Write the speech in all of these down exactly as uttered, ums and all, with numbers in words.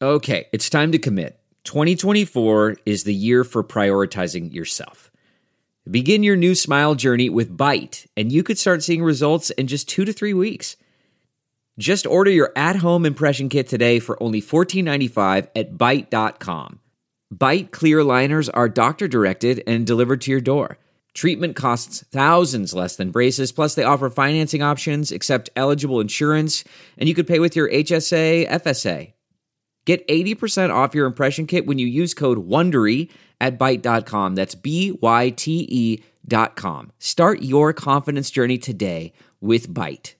Okay, it's time to commit. twenty twenty-four is the year for prioritizing yourself. Begin your new smile journey with Byte, and you could start seeing results in just two to three weeks. Just order your at-home impression kit today for only fourteen ninety-five at byte dot com. Byte clear aligners are doctor-directed and delivered to your door. Treatment costs thousands less than braces, plus they offer financing options, accept eligible insurance, and you could pay with your H S A, F S A. Get eighty percent off your impression kit when you use code WONDERY at byte dot com. That's B Y T E dot com. Start your confidence journey today with Byte.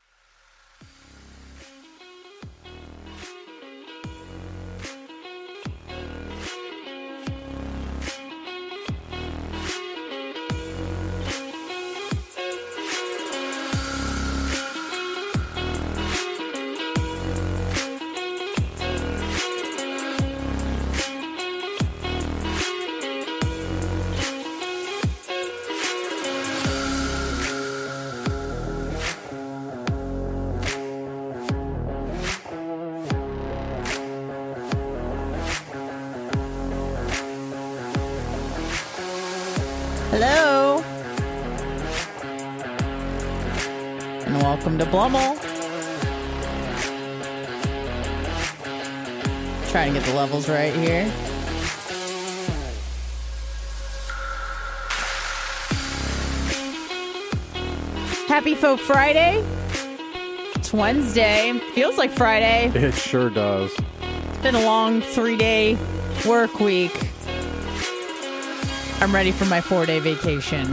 Hello, and welcome to Blummel. Trying to get the levels right here. Happy Faux Friday. It's Wednesday. Feels like Friday. It sure does. It's been a long three-day work week. I'm ready for my four-day vacation.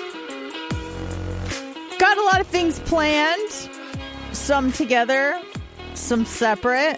Got a lot of things planned. Some together, some separate.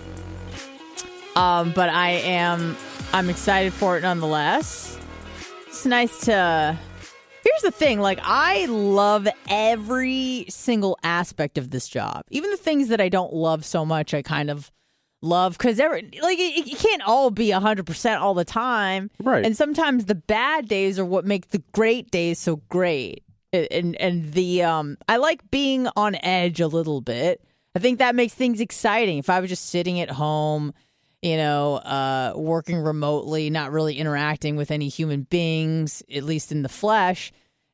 Um, but I am, I'm excited for it nonetheless. It's nice to... Here's the thing, like, I love every single aspect of this job. Even the things that I don't love so much, I kind of love, because every like it, it can't all be one hundred percent all the time, right? And sometimes the bad days are what make the great days so great. And and the um I like being on edge a little bit. I think that makes things exciting. If I was just sitting at home, you know, uh working remotely, not really interacting with any human beings, at least in the flesh,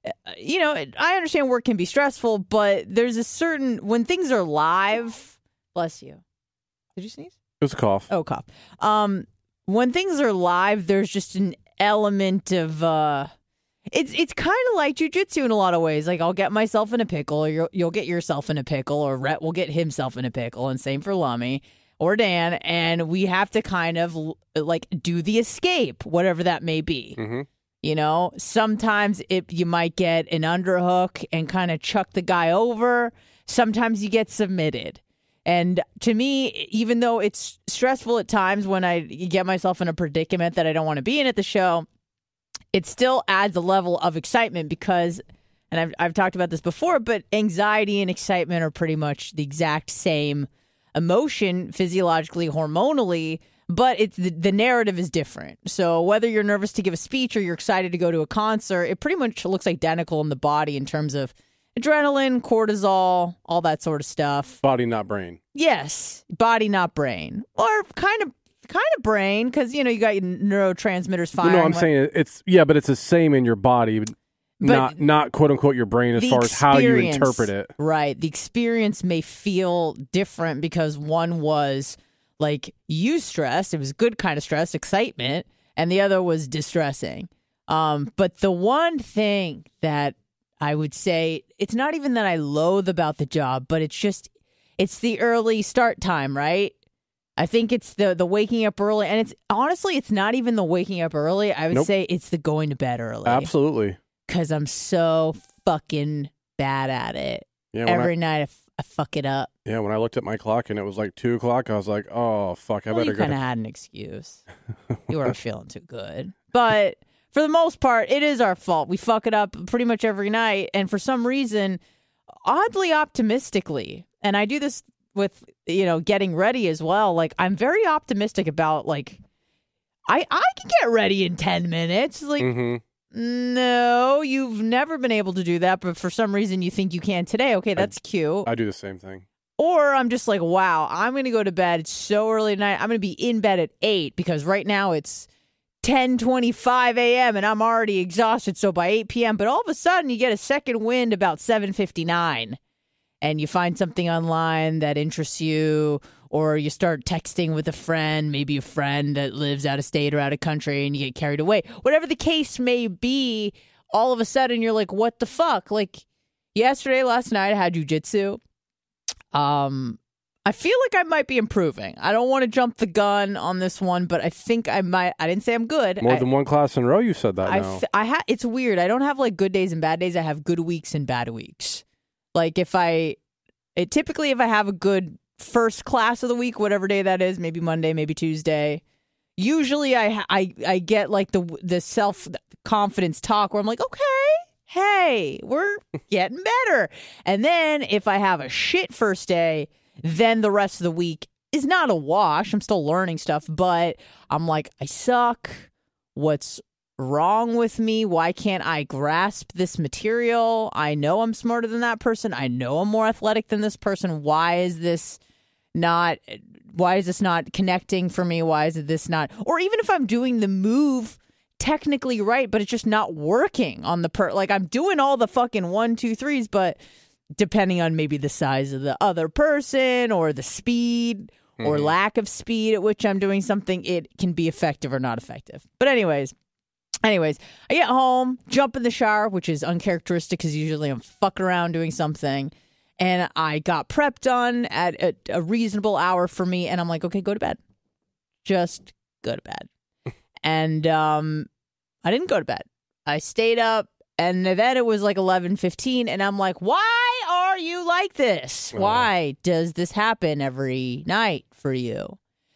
you know, I understand work can be stressful, but there's a certain, when things are live, bless you. Did you sneeze? It was a cough. Oh, cough. Um, when things are live, there's just an element of, uh, it's it's kind of like jujitsu in a lot of ways. Like, I'll get myself in a pickle, or you'll, you'll get yourself in a pickle, or Rhett will get himself in a pickle, and same for Lummy or Dan, and we have to kind of, like, do the escape, whatever that may be. Mm-hmm. You know, sometimes it you might get an underhook and kind of chuck the guy over. Sometimes you get submitted. And to me, even though it's stressful at times when I get myself in a predicament that I don't want to be in at the show, it still adds a level of excitement because, and I've, I've talked about this before, but anxiety and excitement are pretty much the exact same emotion physiologically, hormonally, but it's the, the narrative is different. So whether you're nervous to give a speech or you're excited to go to a concert, it pretty much looks identical in the body in terms of adrenaline, cortisol, all that sort of stuff. Body, not brain. Yes, body, not brain, or kind of, kind of brain, because you know you got your neurotransmitters firing. No, I'm like, saying it's yeah, but it's the same in your body, but not not quote unquote your brain as far as how you interpret it. Right, the experience may feel different because one was like eustress, it was good kind of stress, excitement, and the other was distressing. Um, but the one thing that I would say, it's not even that I loathe about the job, but it's just, it's the early start time, right? I think it's the the waking up early. And it's honestly, it's not even the waking up early. I would Nope. say it's the going to bed early. Absolutely. Because I'm so fucking bad at it. Yeah, when Every I, night I, f- I fuck it up. yeah, when I looked at my clock and it was like two o'clock, I was like, oh, fuck, I Well, better you go. kind of had an excuse. You weren't feeling too good. But for the most part, it is our fault. We fuck it up pretty much every night. And for some reason, oddly optimistically, and I do this with, you know, getting ready as well. Like, I'm very optimistic about, like, I, I can get ready in ten minutes. Like, Mm-hmm. no, you've never been able to do that. But for some reason, you think you can today. Okay, that's cute. I do the same thing. Or I'm just like, wow, I'm going to go to bed so early tonight. I'm going to be in bed at eight because right now it's ten twenty-five a.m. and I'm already exhausted. So by eight p.m., but all of a sudden you get a second wind about seven fifty-nine and you find something online that interests you, or you start texting with a friend, maybe a friend that lives out of state or out of country, and you get carried away. Whatever the case may be, all of a sudden you're like, what the fuck? Like yesterday, last night, I had jujitsu. Um, I feel like I might be improving. I don't want to jump the gun on this one, but I think I might. I didn't say I'm good. More I, than one class in a row, you said that I, now. f- I ha- It's weird. I don't have like good days and bad days. I have good weeks and bad weeks. Like if I, it typically if I have a good first class of the week, whatever day that is, maybe Monday, maybe Tuesday, usually I I I get like the the self confidence talk where I'm like, okay, hey, we're getting better. And then if I have a shit first day, then the rest of the week is not a wash. I'm still learning stuff, but I'm like, I suck. What's wrong with me? Why can't I grasp this material? I know I'm smarter than that person. I know I'm more athletic than this person. Why is this not, why is this not connecting for me? Why is it this not, or even if I'm doing the move technically right, but it's just not working on the per, like I'm doing all the fucking one, two, threes, but depending on maybe the size of the other person or the speed mm-hmm. or lack of speed at which I'm doing something, it can be effective or not effective. But anyways, anyways, I get home, jump in the shower, which is uncharacteristic because usually I'm fucking around doing something. And I got prep done at a, a reasonable hour for me. And I'm like, okay, go to bed. Just go to bed. And um, I didn't go to bed. I stayed up. And then it was like eleven fifteen. And I'm like, why are you like this? Why does this happen every night for you?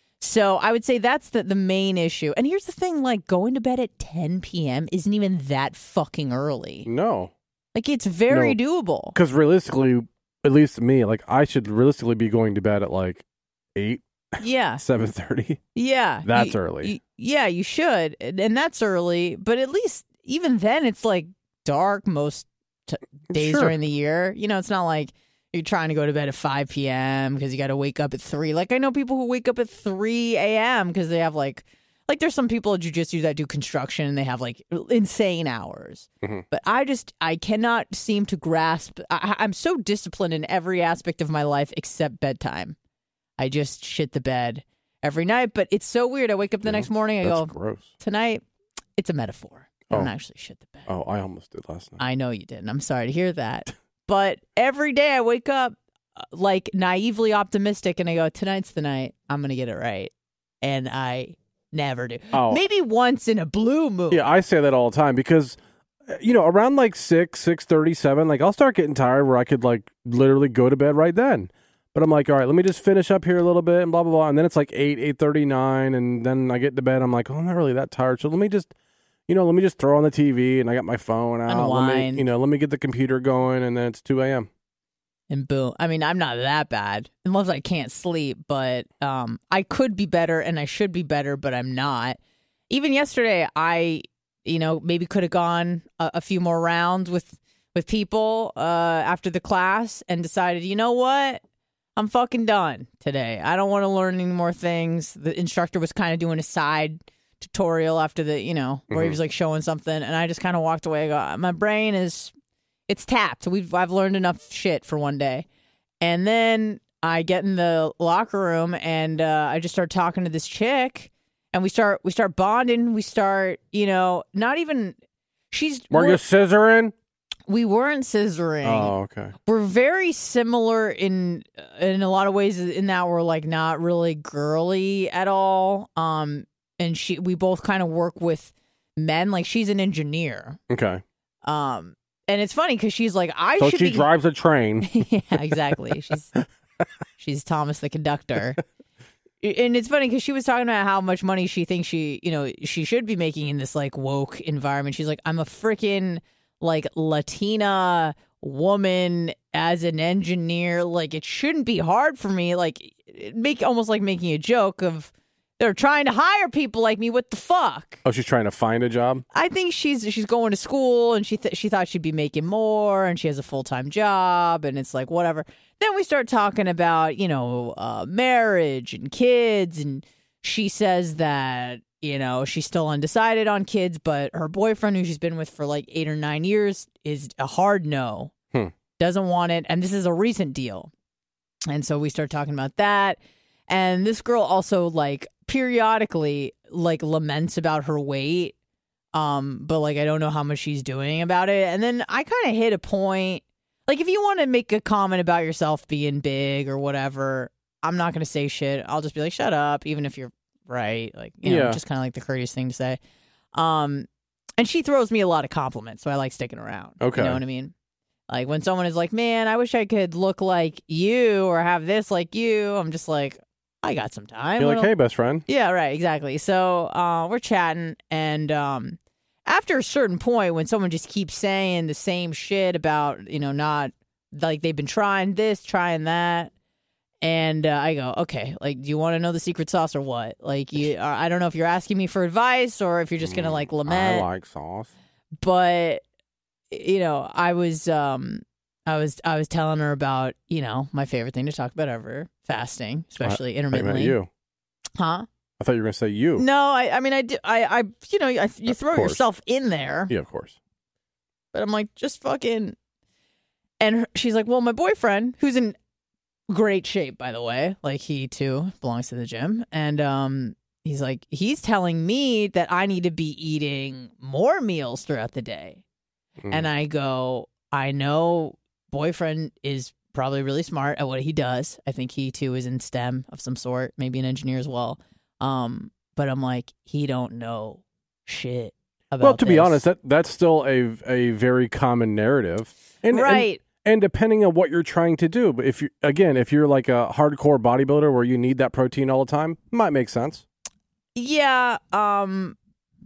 So I would say that's the, the main issue. And here's the thing, like going to bed at ten p.m. isn't even that fucking early. No. Like it's very no. doable. Because realistically, at least to me, like I should realistically be going to bed at like eight. Yeah. seven thirty. Yeah. That's you, early. You, yeah, you should. And that's early. But at least even then it's like dark most t- days sure. during the year. You know, it's not like you're trying to go to bed at five p.m. because you got to wake up at three. Like I know people who wake up at three a.m. because they have like, like there's some people at jiu-jitsu that do construction and they have like insane hours. Mm-hmm. But I just, I cannot seem to grasp. I, I'm so disciplined in every aspect of my life except bedtime. I just shit the bed every night. But it's so weird. I wake up the yeah, next morning. I go, gross. Tonight, it's a metaphor. I don't oh. actually shit the bed. Oh, I almost did last night. I know you did, and I'm sorry to hear that. But every day I wake up like naively optimistic, and I go, tonight's the night. I'm going to get it right. And I never do. Oh. Maybe once in a blue moon. Yeah, I say that all the time because, you know, around like six, six thirty, seven, like I'll start getting tired where I could like literally go to bed right then. But I'm like, all right, let me just finish up here a little bit and blah, blah, blah. And then it's like eight, eight thirty-nine, and then I get to bed. I'm like, oh, I'm not really that tired. So let me just... You know, let me just throw on the T V, and I got my phone out. Unwind. Let me, you know, let me get the computer going, and then it's two a.m. And boom. I mean, I'm not that bad, unless I can't sleep, but um, I could be better, and I should be better, but I'm not. Even yesterday, I, you know, maybe could have gone a, a few more rounds with, with people uh, after the class and decided, you know what? I'm fucking done today. I don't want to learn any more things. The instructor was kind of doing a side tutorial after the, you know, where mm-hmm. he was like showing something, and I just kind of walked away. I go, my brain is, it's tapped. We've I've learned enough shit for one day. And then I get in the locker room, and uh, I just start talking to this chick, and we start we start bonding. We start, you know, not even she's. Were you scissoring? We weren't scissoring. Oh, okay. We're very similar in in a lot of ways. In that we're like not really girly at all. Um. And she, we both kind of work with men. Like she's an engineer. Okay. Um, and it's funny because she's like, I so should. she be... drives a train. Yeah, exactly. She's she's Thomas the conductor. And it's funny because she was talking about how much money she thinks she, you know, she should be making in this like woke environment. She's like, I'm a freaking like Latina woman as an engineer. Like it shouldn't be hard for me. Like make almost like making a joke of. they're trying to hire people like me. What the fuck? Oh, she's trying to find a job? I think she's she's going to school and she th- she thought she'd be making more and she has a full-time job and it's like whatever. Then we start talking about, you know, uh, marriage and kids and she says that, you know, she's still undecided on kids, but her boyfriend who she's been with for like eight or nine years is a hard no. Hmm. Doesn't want it. And this is a recent deal. And so we start talking about that. And this girl also like periodically like laments about her weight. Um, but like I don't know how much she's doing about it. And then I kind of hit a point. Like if you want to make a comment about yourself being big or whatever, I'm not going to say shit. I'll just be like, shut up, even if you're right. Like, you know, Yeah. just kind of like the courteous thing to say. Um, and she throws me a lot of compliments, so I like sticking around. Okay. You know what I mean? Like when someone is like, man, I wish I could look like you or have this like you. I'm just like, I got some time. You're like, What'll- hey, best friend. Yeah, right, exactly. So uh, we're chatting, and um, after a certain point, when someone just keeps saying the same shit about, you know, not like they've been trying this, trying that, and uh, I go, okay, like, do you want to know the secret sauce or what? Like, you, uh, I don't know if you're asking me for advice or if you're just gonna like lament. I like sauce. But you know, I was, um, I was, I was telling her about, you know, my favorite thing to talk about ever, fasting, especially I, I meant intermittently. you. Huh? I thought you were going to say you. No, I, I mean, I, do, I, I, you know, I, you Of throw course. yourself in there, Yeah, of course. but I'm like, just fucking. And her, she's like, well, my boyfriend, who's in great shape, by the way, like he too belongs to the gym, and um, he's like, he's telling me that I need to be eating more meals throughout the day, Mm. and I go, I know, boyfriend is probably really smart at what he does. I think he too is in STEM of some sort, maybe an engineer as well. Um, but I'm like, he don't know shit about. Well, to be this. honest, that that's still a a very common narrative, and, right? And, and depending on what you're trying to do, but if you again, if you're like a hardcore bodybuilder where you need that protein all the time, might make sense. Yeah. Um.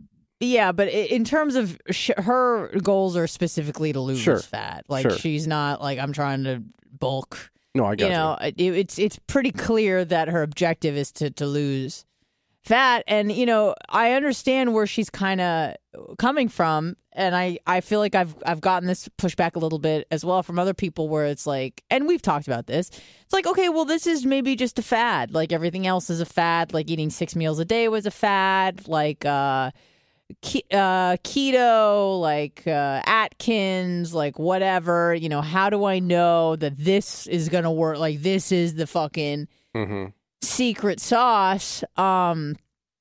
Yeah, but i- in terms of sh- her goals are specifically to lose Sure. fat. Like Sure. she's not like I'm trying to bulk. No, I got You know, it, it's it's pretty clear that her objective is to to lose fat, and you know, I understand where she's kind of coming from, and I I feel like I've I've gotten this pushback a little bit as well from other people, where it's like, and we've talked about this. It's like, okay, well, this is maybe just a fad. Like everything else is a fad. Like eating six meals a day was a fad. Like uh. Ke- uh, keto, like uh, Atkins, like whatever, you know, how do I know that this is going to work? Like this is the fucking hmm secret sauce. Um,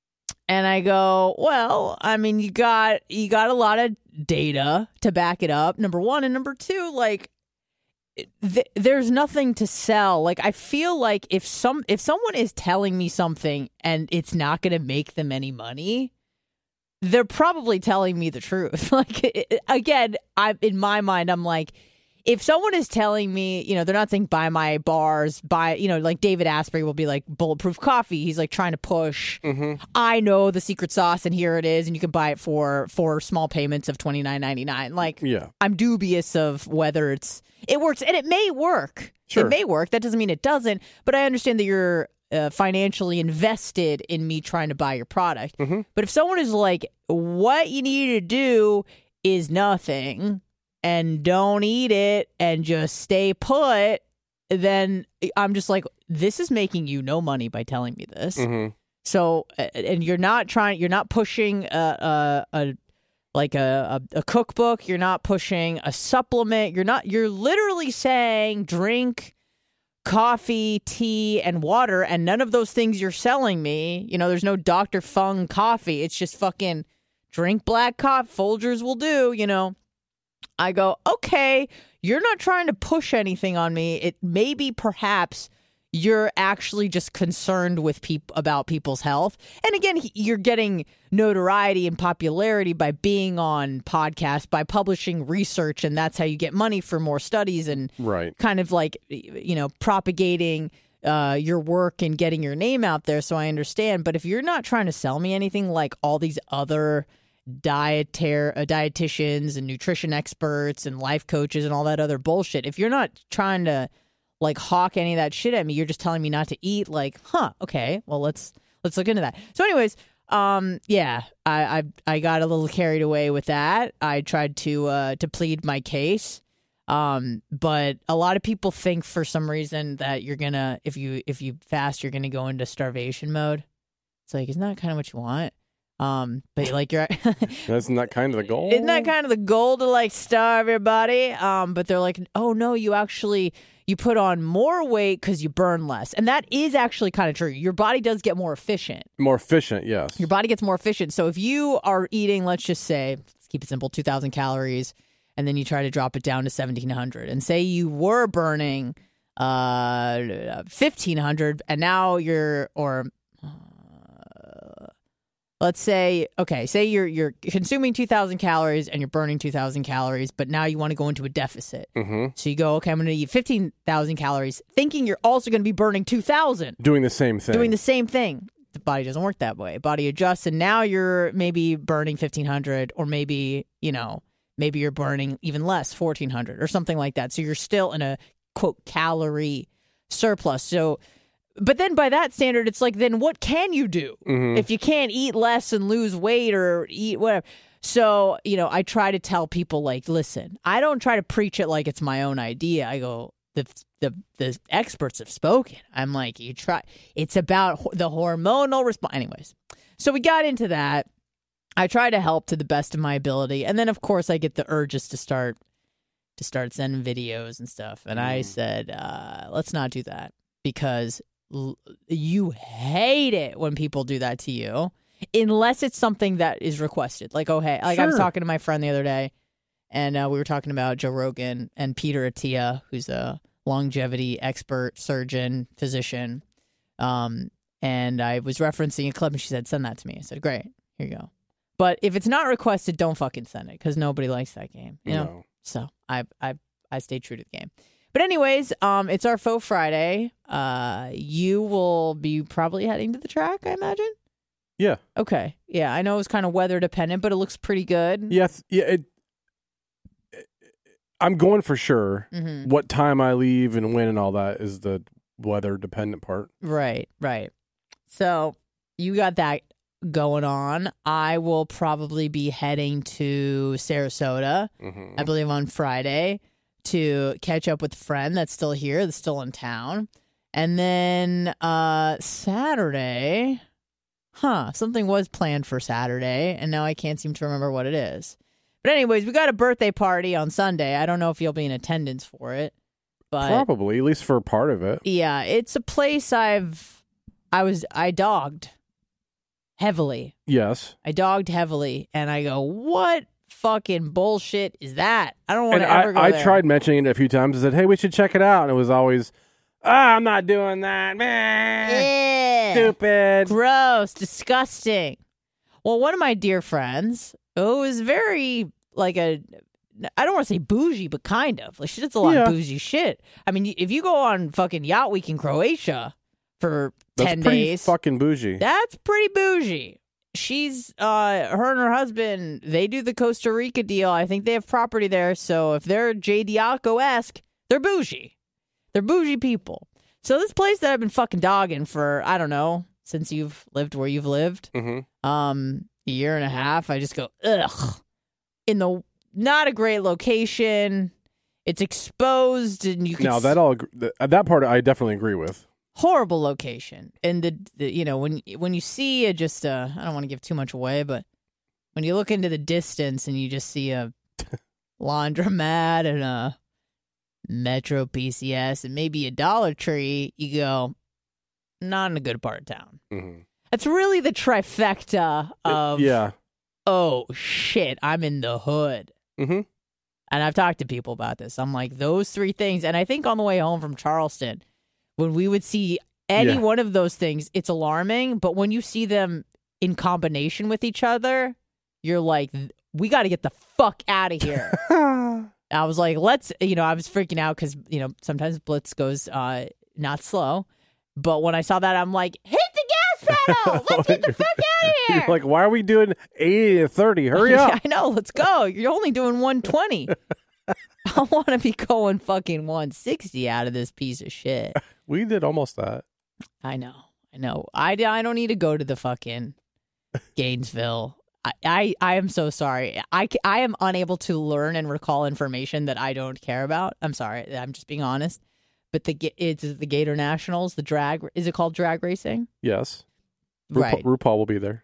and I go, well, I mean, you got, you got a lot of data to back it up. Number one. And number two, like, th- there's nothing to sell. Like, I feel like if some, if someone is telling me something and it's not going to make them any money, they're probably telling me the truth. Like, it, again, I in my mind, I'm like, if someone is telling me, you know, they're not saying buy my bars, buy, you know, like David Asprey will be like bulletproof coffee. He's like trying to push. hmm I know the secret sauce, and here it is, and you can buy it for for small payments of twenty-nine ninety-nine. Like, Yeah. I'm dubious of whether it's it works, and it may work. Sure. It may work. That doesn't mean it doesn't. But I understand that you're uh, financially invested in me trying to buy your product. Mhm. But if someone is like, what you need to do is nothing, and don't eat it, and just stay put, then I'm just like, this is making you no money by telling me this. hmm So, uh, and you're not trying, you're not pushing a, a, a like a, a, a cookbook. You're not pushing a supplement. You're not, you're literally saying drink coffee, tea, and water, and none of those things you're selling me. You know, there's no Doctor Fung coffee. It's just fucking drink black coffee. Folgers will do, you know. I go, okay, you're not trying to push anything on me. It maybe perhaps you're actually just concerned with peop- about people's health. And again, he- you're getting notoriety and popularity by being on podcasts, by publishing research, and that's how you get money for more studies and Right. kind of like, you know, propagating uh, your work and getting your name out there. So I understand. But if you're not trying to sell me anything like all these other dietary uh, dietitians and nutrition experts and life coaches and all that other bullshit, if you're not trying to like hawk any of that shit at me, you're just telling me not to eat, like, huh, okay, well, let's let's look into that. So, anyways, um, yeah, I, I I got a little carried away with that. I tried to uh, to plead my case, um, but a lot of people think for some reason that you're gonna if you if you fast, you're gonna go into starvation mode. It's like, isn't that kind of what you want? Um, but like you're Isn't that kind of the goal? Isn't that kind of the goal to like starve your body? Um, but they're like, oh no, you actually you put on more weight because you burn less, and that is actually kind of true. Your body does get more efficient. More efficient, yes. Your body gets more efficient. So if you are eating, let's just say, let's keep it simple, two thousand calories, and then you try to drop it down to seventeen hundred, and say you were burning uh fifteen hundred, and now you're or let's say, okay, say you're you're consuming two thousand calories and you're burning two thousand calories, but now you want to go into a deficit. Mm-hmm. So you go, okay, I'm going to eat fifteen thousand calories, thinking you're also going to be burning two thousand. Doing the same thing. Doing the same thing. The body doesn't work that way. Body adjusts, and now you're maybe burning fifteen hundred, or maybe, you know, maybe you're burning even less, fourteen hundred, or something like that. So you're still in a, quote, calorie surplus. So... But then by that standard, it's like, then what can you do mm-hmm. if you can't eat less and lose weight or eat whatever? So, you know, I try to tell people, like, listen, I don't try to preach it like it's my own idea. I go, the the the experts have spoken. I'm like, you try. It's about ho- the hormonal response. Anyways, so we got into that. I try to help to the best of my ability. And then, of course, I get the urges to start to start sending videos and stuff. And mm. I said, uh, let's not do that, because you hate it when people do that to you, unless it's something that is requested. Like, oh, hey, like sure. I was talking to my friend the other day, and uh, we were talking about Joe Rogan and Peter Attia, who's a longevity expert, surgeon, physician. Um, and I was referencing a clip, and she said, send that to me. I said, great, here you go. But if it's not requested, don't fucking send it, because nobody likes that game. You know? No. So I I I stay true to the game. But anyways, um, it's our Faux Friday. Uh, you will be probably heading to the track, I imagine? Yeah. Okay. Yeah, I know it was kind of weather dependent, but it looks pretty good. Yes. Yeah. It, it, I'm going for sure. Mm-hmm. What time I leave and when and all that is the weather dependent part. Right, right. So you got that going on. I will probably be heading to Sarasota, mm-hmm. I believe on Friday, to catch up with a friend that's still here, that's still in town. And then uh, Saturday, huh, something was planned for Saturday, and now I can't seem to remember what it is. But anyways, we got a birthday party on Sunday. I don't know if you'll be in attendance for it. But probably, at least for part of it. Yeah, it's a place I've, I was, I dogged heavily. Yes. I dogged heavily, and I go, what fucking bullshit is that? I don't want to ever I, go I there. tried mentioning it a few times. I said, hey, we should check it out. And it was always, ah, I'm not doing that. Man, stupid. Gross. Disgusting. Well, one of my dear friends, who is very, like a, I don't want to say bougie, but kind of. Like, she does a lot yeah. of bougie shit. I mean, if you go on fucking Yacht Week in Croatia for that's ten pretty days. fucking bougie. That's pretty bougie. She's, uh, her and her husband, they do the Costa Rica deal. I think they have property there. So if they're J Diaco-esque, they're bougie. They're bougie people. So this place that I've been fucking dogging for, I don't know, since you've lived where you've lived, mm-hmm. um, a year and a half, I just go, ugh. In the, not a great location. It's exposed, and you can. Now, that all, that part I definitely agree with. Horrible location, and the, the you know when when you see a just uh I don't want to give too much away, but when you look into the distance and you just see a laundromat and a Metro P C S and maybe a Dollar Tree, you go, not in a good part of town. Mm-hmm. That's really the trifecta of it, yeah. Oh shit, I'm in the hood. Mm-hmm. And I've talked to people about this. I'm like, those three things, and I think on the way home from Charleston, when we would see any yeah. one of those things, it's alarming. But when you see them in combination with each other, you're like, we got to get the fuck out of here. I was like, let's, you know, I was freaking out because, you know, sometimes Blitz goes uh, not slow. But when I saw that, I'm like, hit the gas pedal. Let's get the fuck out of here. You're like, why are we doing eighty to thirty? Hurry up. Yeah, I know. Let's go. You're only doing one twenty. I want to be going fucking one sixty out of this piece of shit. We did almost that. I know. I no, I, I don't need to go to the fucking Gainesville. I, I, I am so sorry. I, I am unable to learn and recall information that I don't care about. I'm sorry. I'm just being honest. But the it's the Gator Nationals, the drag, is it called drag racing? Yes. Ru- Right. RuPaul will be there.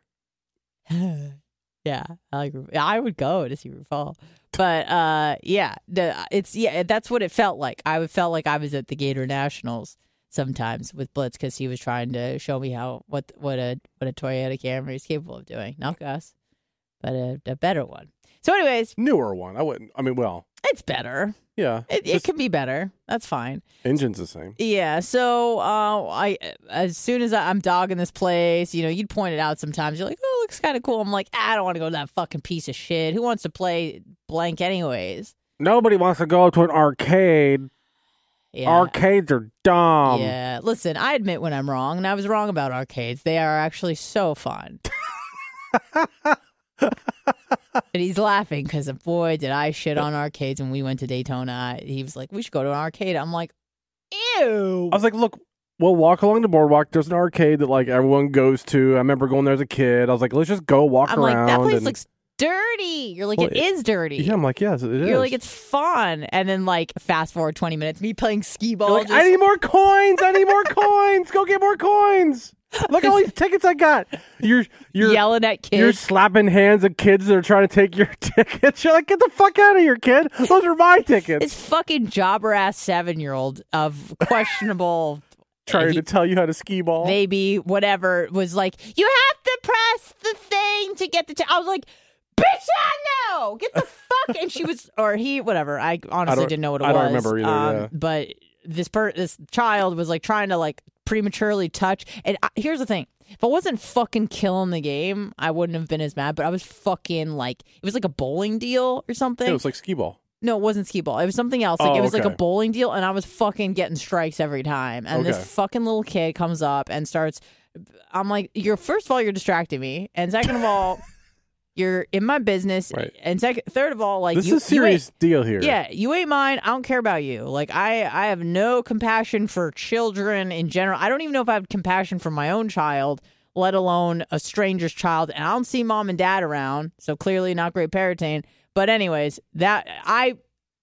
Yeah, I like. I would go to see RuPaul, but uh, yeah, the, it's yeah, that's what it felt like. I felt like I was at the Gator Nationals sometimes with Blitz because he was trying to show me how what what a what a Toyota Camry is capable of doing. Not Gus, but a, a better one. So, anyways, Newer one. I wouldn't. I mean, well, it's better. yeah, It, it just can be better. That's fine. engine's the same. Yeah. So, uh, I as soon as I, I'm dogging this place, you know, you'd point it out sometimes. You're like, oh, it looks kind of cool. I'm like, I don't want to go to that fucking piece of shit. Who wants to play blank anyways? Nobody wants to go to an arcade. Yeah. Arcades are dumb. Yeah. Listen, I admit when I'm wrong, and I was wrong about arcades. They are actually so fun. And he's laughing because, boy, did I shit on arcades when we went to Daytona. He was like, we should go to an arcade. I'm like, ew. I was like, look, we'll walk along the boardwalk. There's an arcade that like everyone goes to. I remember going there as a kid. I was like, let's just go walk I'm around. like, that place and... looks dirty. You're like, Well, it is dirty. Yeah, I'm like, yes, it is. You're like, it's fun. And then, like, fast forward twenty minutes, me playing skee ball. You're like, just- I need more coins. I need more coins. Go get more coins. Look at all these tickets I got. You're you're yelling at kids. You're slapping hands at kids that are trying to take your tickets. You're like, get the fuck out of here, kid. Those are my tickets. This fucking jobber ass seven year old of questionable Trying he- to tell you how to skee ball. maybe whatever was like, you have to press the thing to get the. T-. I was like, bitch, I know. Get the fuck. And she was, or he, whatever. I honestly don't- didn't know what it I was. don't remember either, Um, yeah. But this per this child was like trying to like prematurely touch. And I, here's the thing. If I wasn't fucking killing the game, I wouldn't have been as mad. But I was fucking like, it was like a bowling deal or something. It was like skee ball. No, it wasn't skee ball. It was something else. Like Oh, it was like a okay. bowling deal, and I was fucking getting strikes every time. And Okay. this fucking little kid comes up and starts. I'm like, you're first of all, you're distracting me, and second of all, you're in my business, Right. and second, third of all, like This you, is a serious deal here. you ain't, yeah, you ain't mine. I don't care about you. Like I, I have no compassion for children in general. I don't even know if I have compassion for my own child, let alone a stranger's child. And I don't see mom and dad around, so clearly not great parenting. But anyways, that I.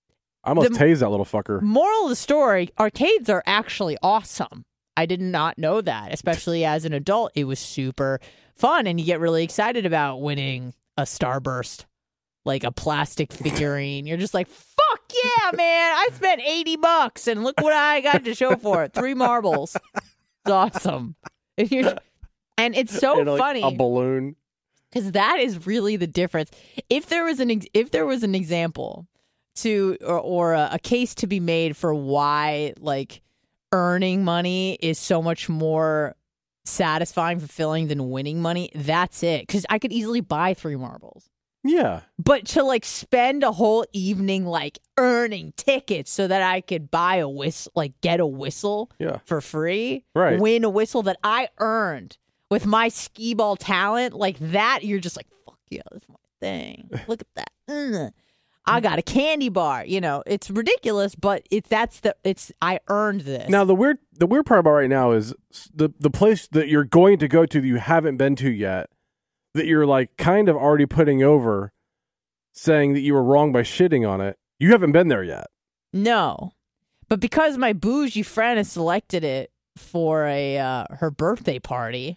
I almost The- tased that little fucker. Moral of the story, arcades are actually awesome. I did not know that, especially as an adult. It was super fun, and you get really excited about winning a Starburst, like a plastic figurine. You're just like, fuck yeah, man. I spent eighty bucks, and look what I got to show for it. Three marbles. It's awesome. And, you're, and it's so And, like, funny. A balloon. Because that is really the difference. If there was an ex- if there was an example to or, or a, a case to be made for why like earning money is so much more satisfying, fulfilling than winning money, that's it. Because I could easily buy three marbles. Yeah. But to like spend a whole evening like earning tickets so that I could buy a whistle, like get a whistle Yeah. for free, Right. win a whistle that I earned with my skee ball talent, like that, you're just like, fuck yeah, that's my thing. Look at that. Mm. I got a candy bar. You know, it's ridiculous, but it's that's the it's I earned this. Now the weird the weird part about right now is the the place that you're going to go to that you haven't been to yet, that you're like kind of already putting over, saying that you were wrong by shitting on it. You haven't been there yet. No, but because my bougie friend has selected it for a uh, her birthday party,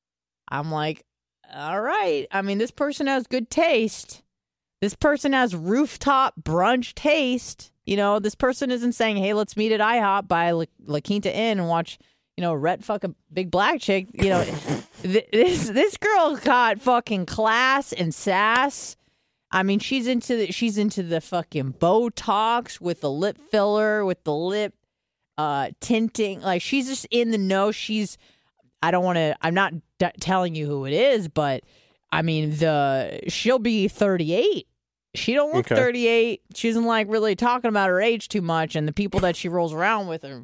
I'm like, all right. I mean, this person has good taste. This person has rooftop brunch taste. You know, this person isn't saying, hey, let's meet at IHOP by La, La Quinta Inn and watch, you know, Rhett fuck a big black chick. You know, th- this this girl got fucking class and sass. I mean, she's into the, she's into the fucking Botox with the lip filler, with the lip uh, tinting. Like, she's just in the know. She's, I don't want to, I'm not d- telling you who it is, but I mean, the she'll be thirty-eight. She don't look Okay. thirty-eight. She isn't like really talking about her age too much, and the people that she rolls around with are,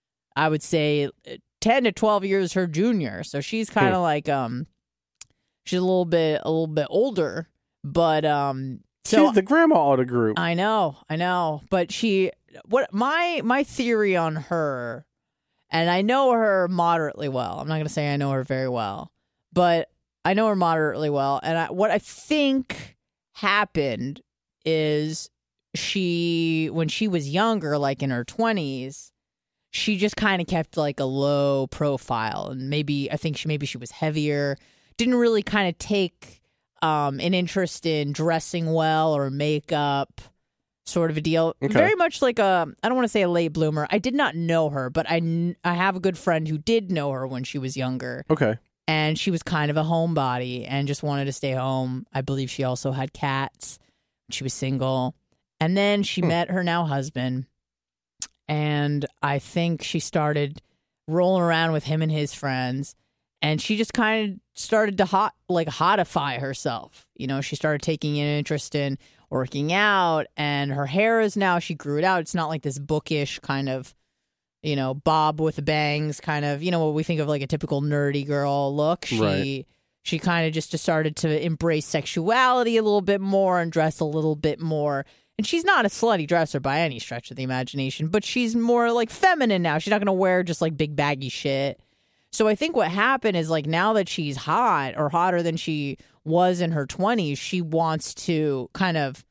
I would say, ten to twelve years her junior. So she's kind of Hmm. like um, she's a little bit a little bit older, but um, so She's the grandma of the group. I know, I know, but she what my my theory on her And I know her moderately well. I'm not going to say I know her very well, but I know her moderately well. And I, what I think happened is she, when she was younger, like in her twenties, she just kind of kept like a low profile. And maybe, I think she, maybe she was heavier, didn't really kind of take um, an interest in dressing well or makeup. Sort of a deal. Okay. Very much like a, I don't want to say a late bloomer. I did not know her, but I, I have a good friend who did know her when she was younger. Okay. And she was kind of a homebody and just wanted to stay home. I believe she also had cats. She was single. And then she hmm. met her now husband. And I think she started rolling around with him and his friends. And she just kind of started to hot, like hotify herself. You know, she started taking an interest in working out, and her hair is now, she grew it out. It's not like this bookish kind of, you know, bob with the bangs kind of, you know, what we think of like a typical nerdy girl look. She right. she kind of just started to embrace sexuality a little bit more and dress a little bit more. And she's not a slutty dresser by any stretch of the imagination, but she's more like feminine now. She's not going to wear just like big baggy shit. So I think what happened is like now that she's hot or hotter than she was in her twenties, she wants to kind of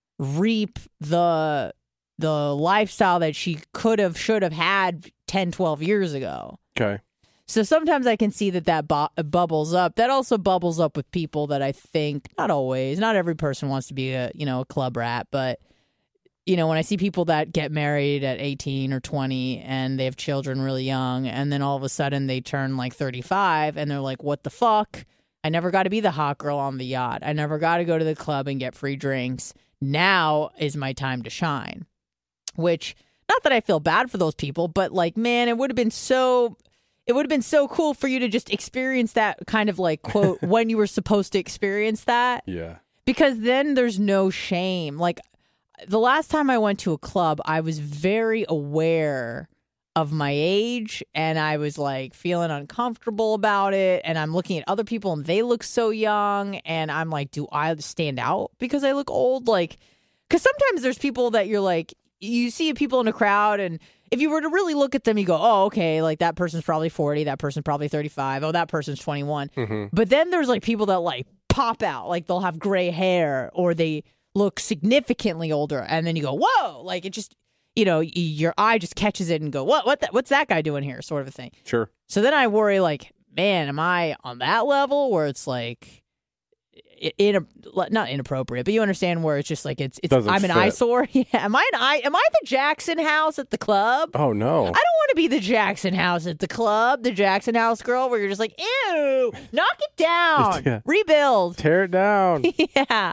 reap the the lifestyle that she could have, should have had ten, twelve years ago. Okay. So sometimes I can see that that bu- bubbles up. That also bubbles up with people that I think, not always, not every person wants to be a, you know, a club rat, but you know, when I see people that get married at eighteen or twenty and they have children really young, and then all of a sudden they turn like thirty-five and they're like, what the fuck? I never got to be the hot girl on the yacht. I never got to go to the club and get free drinks. Now is my time to shine. Which, not that I feel bad for those people, but like, man, it would have been so, it would have been so cool for you to just experience that kind of like, quote, when you were supposed to experience that. Yeah. Because then there's no shame. Like, the last time I went to a club, I was very aware of my age, and I was like feeling uncomfortable about it, and I'm looking at other people and they look so young, and I'm like, do I stand out because I look old? Like, because sometimes there's people that you're like, you see people in a crowd, and if you were to really look at them, you go, oh, okay, like that person's probably forty, that person's probably thirty-five, oh, that person's twenty-one. Mm-hmm. But then there's like people that like pop out, like they'll have gray hair or they look significantly older, and then you go, whoa, like it just, you know, your eye just catches it and go, what, what, the, what's that guy doing here, sort of a thing. Sure. So then I worry, like, man, am I on that level where it's like, in, not inappropriate, but you understand where it's just like it's, it's I'm an fit. eyesore. Yeah, am I an I? Am I the Jackson House at the club? Oh no, I don't want to be the Jackson House at the club, the Jackson House girl, where you're just like, ew, knock it down, yeah. rebuild, tear it down. Yeah.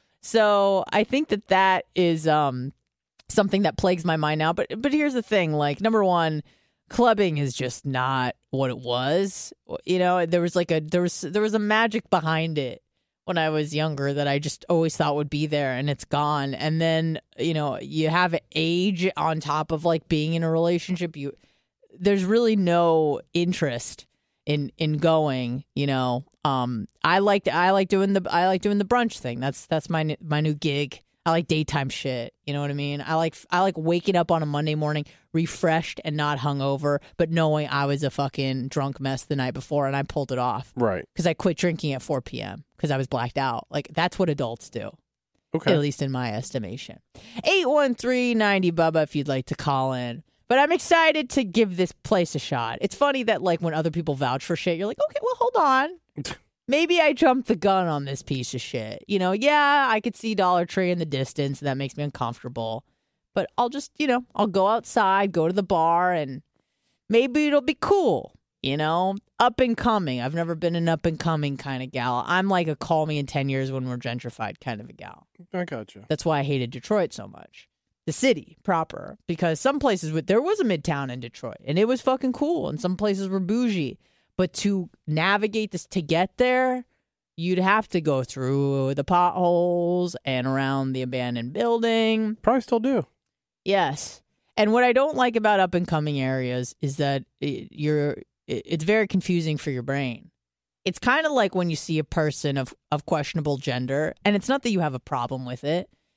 So I think that that is um, something that plagues my mind now. But but here's the thing: like, number one, clubbing is just not what it was. You know, there was like a there was there was a magic behind it when I was younger that I just always thought would be there, and it's gone. And then you know, you have age on top of like being in a relationship. You there's really no interest in in going, you know. Um, I like I like doing the I like doing the brunch thing. That's that's my my new gig. I like daytime shit. You know what I mean? I like I like waking up on a Monday morning refreshed and not hungover, but knowing I was a fucking drunk mess the night before and I pulled it off. Right. Because I quit drinking at four p.m. because I was blacked out. Like, that's what adults do. Okay. At least in my estimation. eight one three ninety Bubba if you'd like to call in. But I'm excited to give this place a shot. It's funny that, like, when other people vouch for shit, you're like, okay, well, hold on. Maybe I jumped the gun on this piece of shit. You know, yeah, I could see Dollar Tree in the distance. And that makes me uncomfortable. But I'll just, you know, I'll go outside, go to the bar, and maybe it'll be cool. You know, up and coming. I've never been an up and coming kind of gal. I'm like a call me in ten years when we're gentrified kind of a gal. I gotcha. That's why I hated Detroit so much. The city proper, because some places, there was a Midtown in Detroit, and it was fucking cool, and some places were bougie. But to navigate this, to get there, you'd have to go through the potholes and around the abandoned building. Probably still do. Yes. And what I don't like about up-and-coming areas is that it, you're, it, it's very confusing for your brain. It's kind of like when you see a person of, of questionable gender, and it's not that you have a problem with it.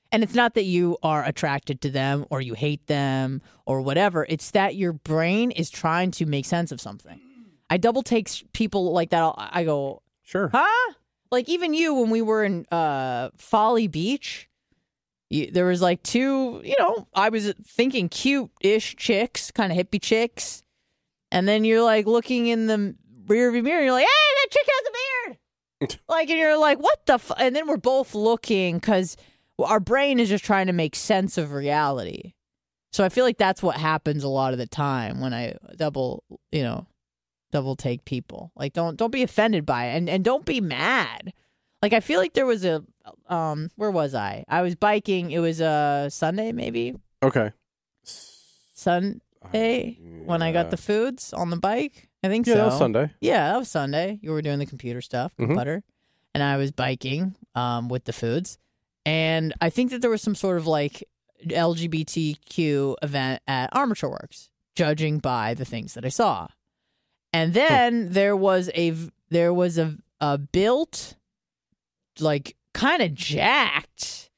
And it's not that you are attracted to them or you hate them or whatever. It's that your brain is trying to make sense of something. I double take people like that. I go, Sure. huh? Like even you, when we were in uh, Folly Beach, you, there was like two, you know, I was thinking cute-ish chicks, kind of hippie chicks. And then you're like looking in the rearview mirror and you're like, hey, that chick has a beard. Like, and you're like, what the f-? And then we're both looking because our brain is just trying to make sense of reality. So I feel like that's what happens a lot of the time when I double, you know, double take people. Like, don't don't be offended by it, and and don't be mad. Like, I feel like there was a, um, where was I? I was biking. It was a Sunday, maybe Okay. Sunday Uh, when I got yeah. the foods on the bike. I think Yeah, so. that was Sunday. Yeah, that was Sunday. You were doing the computer stuff, Mhm. butter, and I was biking um, with the foods. And I think that there was some sort of like L G B T Q event at Armature Works, judging by the things that I saw. And then there was a there was a a built, like kind of jacked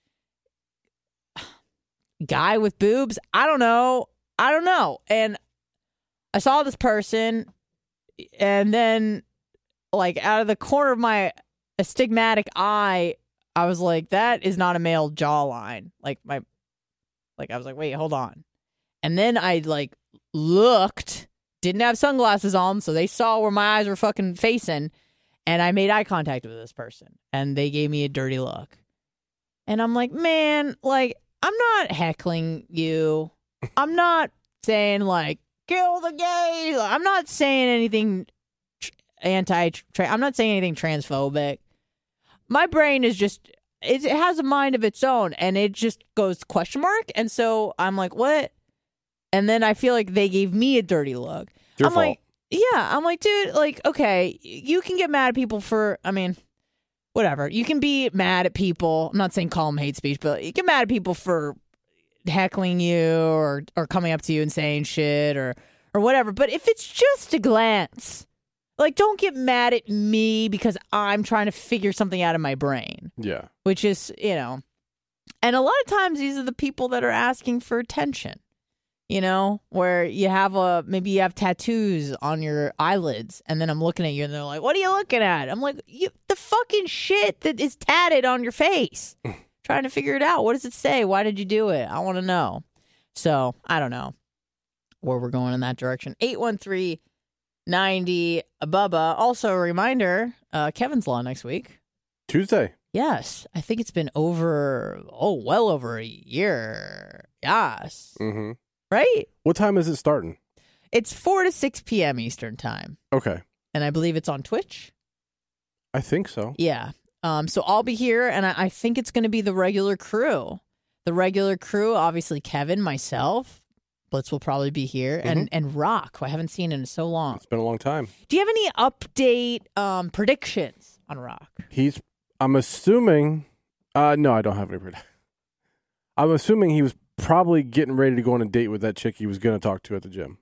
guy with boobs. I don't know. I don't know. And I saw this person, and then like out of the corner of my astigmatic eye, I was like, that is not a male jawline. Like my, like I was like, wait, hold on. And then I like looked, didn't have sunglasses on, so they saw where my eyes were fucking facing, and I made eye contact with this person, and they gave me a dirty look. And I'm like, man, like, I'm not heckling you. I'm not saying like, kill the gays. I'm not saying anything tr- anti, tra- I'm not saying anything transphobic. My brain is just, it, it has a mind of its own, and it just goes question mark. And so I'm like, what? And then I feel like they gave me a dirty look. Your I'm fault. like, yeah, I'm like, dude, like, okay, you can get mad at people for, I mean, whatever. You can be mad at people. I'm not saying call them hate speech, but you get mad at people for heckling you or, or coming up to you and saying shit or, or whatever. But if it's just a glance, like, don't get mad at me because I'm trying to figure something out of my brain, Yeah. which is, you know, and a lot of times these are the people that are asking for attention, you know, where you have a, maybe you have tattoos on your eyelids, and then I'm looking at you and they're like, what are you looking at? I'm like, you, the fucking shit that is tatted on your face. Trying to figure it out. What does it say? Why did you do it? I want to know. So, I don't know where we're going in that direction. eight one three ninety Bubba. Also, a reminder, uh, Kevin's Law next week. Tuesday. Yes. I think it's been over, oh, well over a year. Yes. Mm-hmm. Right? What time is it starting? It's four to six p.m. Eastern time. Okay. And I believe it's on Twitch. I think so. Yeah. Um. So I'll be here, and I, I think it's going to be the regular crew. The regular crew, obviously Kevin, myself, Blitz will probably be here, Mm-hmm. and, and Rock, who I haven't seen in so long. It's been a long time. Do you have any update um, predictions on Rock? He's, I'm assuming, uh, no, I don't have any. pred- I'm assuming he was probably getting ready to go on a date with that chick he was going to talk to at the gym.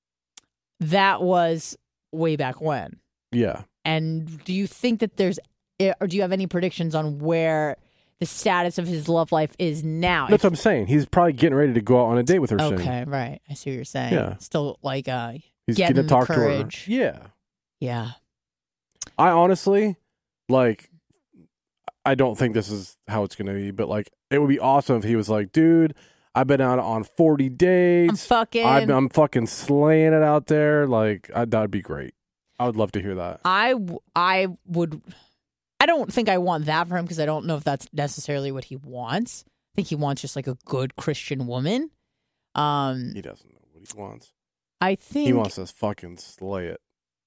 That was way back when. Yeah. And do you think that there's, or do you have any predictions on where the status of his love life is now? That's If- what I'm saying. He's probably getting ready to go out on a date with her soon. okay, right. I see what you're saying. Yeah. Still like uh, He's getting going to the talk to her. courage. Yeah. Yeah. I honestly, like, I don't think this is how it's going to be, but, like, it would be awesome if he was like, dude, I've been out on forty dates. I'm fucking. I'm, I'm fucking slaying it out there. Like, I, that would be great. I would love to hear that. I, w- I would. I don't think I want that for him because I don't know if that's necessarily what he wants. I think he wants just like a good Christian woman. Um, He doesn't know what he wants. I think He wants to fucking slay it.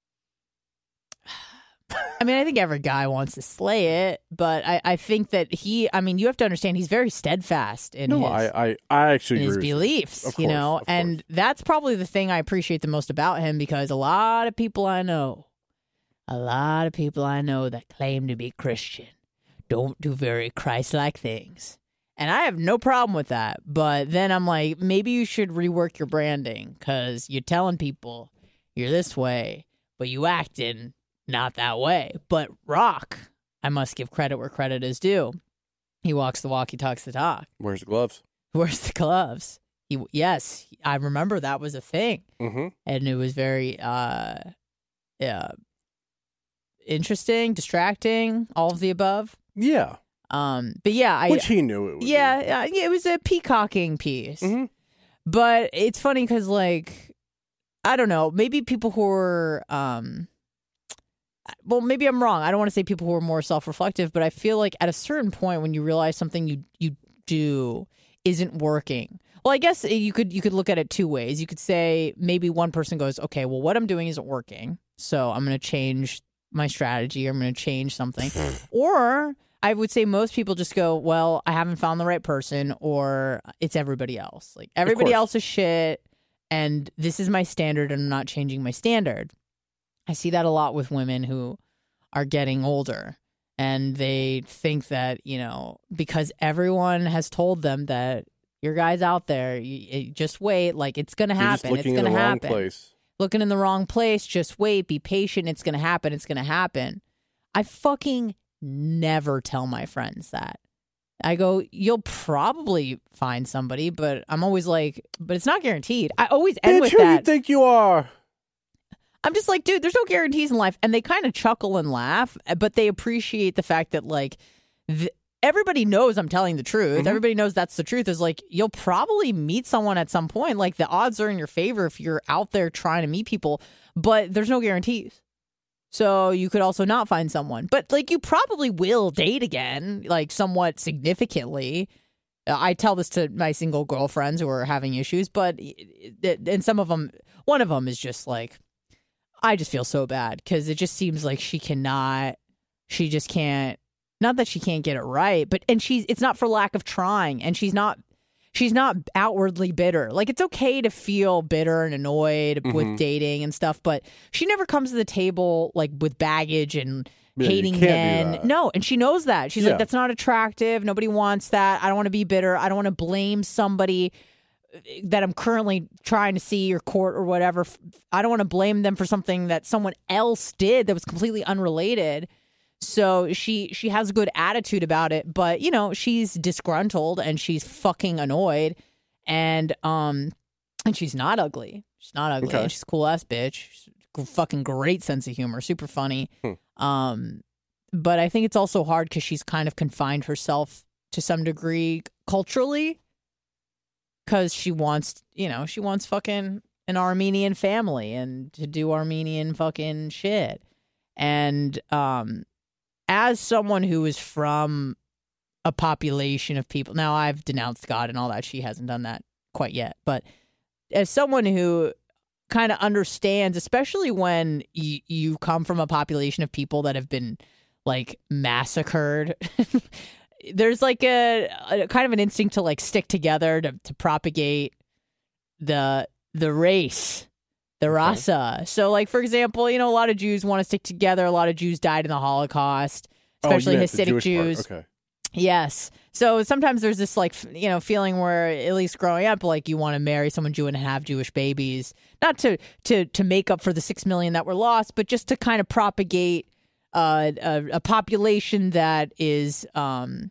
I mean, I think every guy wants to slay it, but I, I think that he. I mean, you have to understand he's very steadfast in No, his I, I, I actually in his agree with you. beliefs, Of you course, know, of and course. that's probably the thing I appreciate the most about him because a lot of people I know, a lot of people I know that claim to be Christian don't do very Christ-like things. And I have no problem with that. But then I'm like, maybe you should rework your branding because you're telling people you're this way, but you acting not that way. But Rock, I must give credit where credit is due. He walks the walk, he talks the talk. Where's the gloves? Where's the gloves? He, yes, I remember that was a thing. Mm-hmm. And it was very uh, yeah, interesting, distracting, all of the above. Yeah. Um, but yeah, I, Which he knew it would yeah, uh, yeah, it was a peacocking piece. Mm-hmm. But it's funny because, like, I don't know, maybe people who are, um, well, maybe I'm wrong. I don't want to say people who are more self-reflective, but I feel like at a certain point when you realize something you you do isn't working. Well, I guess you could you could look at it two ways. You could say maybe one person goes, okay, well, what I'm doing isn't working, so I'm going to change my strategy. Or I'm going to change something. Or I would say most people just go, well, I haven't found the right person, or it's everybody else. Like, everybody else is shit, and this is my standard, and I'm not changing my standard. I see that a lot with women who are getting older, and they think that, you know, because everyone has told them that your guy's out there, you, you just wait, like, it's going to happen. It's going to happen. Place. Looking in the wrong place, just wait, be patient, it's going to happen, it's going to happen. I fucking never tell my friends that. I go, you'll probably find somebody, but I'm always like, but it's not guaranteed. I always end Bitch, with who that. you think you are? I'm just like, dude, there's no guarantees in life. And they kind of chuckle and laugh, but they appreciate the fact that, like, th- everybody knows I'm telling the truth. Mm-hmm. Everybody knows that's the truth. Is like, you'll probably meet someone at some point. Like, the odds are in your favor if you're out there trying to meet people, but there's no guarantees. So you could also not find someone. But, like, you probably will date again, like, somewhat significantly. I tell this to my single girlfriends who are having issues, but, and some of them, one of them is just like, I just feel so bad because it just seems like she cannot, she just can't, not that she can't get it right, but, and she's, it's not for lack of trying, and she's not, she's not outwardly bitter. Like, it's okay to feel bitter and annoyed mm-hmm. with dating and stuff, but she never comes to the table, like, with baggage and yeah, hating men. No, and she knows that. She's yeah. like, that's not attractive. Nobody wants that. I don't want to be bitter. I don't want to blame somebody that I'm currently trying to see or court or whatever. I don't want to blame them for something that someone else did that was completely unrelated. So she she has a good attitude about it, but, you know, she's disgruntled and she's fucking annoyed, and um and she's not ugly. She's not ugly. Okay. She's a cool ass bitch. She's a fucking great sense of humor, super funny. Hmm. Um, but I think it's also hard because she's kind of confined herself to some degree culturally. Because she wants, you know, she wants fucking an Armenian family and to do Armenian fucking shit. And um, as someone who is from a population of people, now I've denounced God and all that. She hasn't done that quite yet. But as someone who kind of understands, especially when y- you come from a population of people that have been, like, massacred, there's like a, a kind of an instinct to, like, stick together to, to propagate the the race, the okay. rasa. So, like, for example, you know, a lot of Jews want to stick together. A lot of Jews died in the Holocaust, especially oh, Hasidic Jews. Okay. Yes. So sometimes there's this, like, you know, feeling where, at least growing up, like, you want to marry someone Jew and have Jewish babies, not to to to make up for the six million that were lost, but just to kind of propagate uh, a, a population that is um,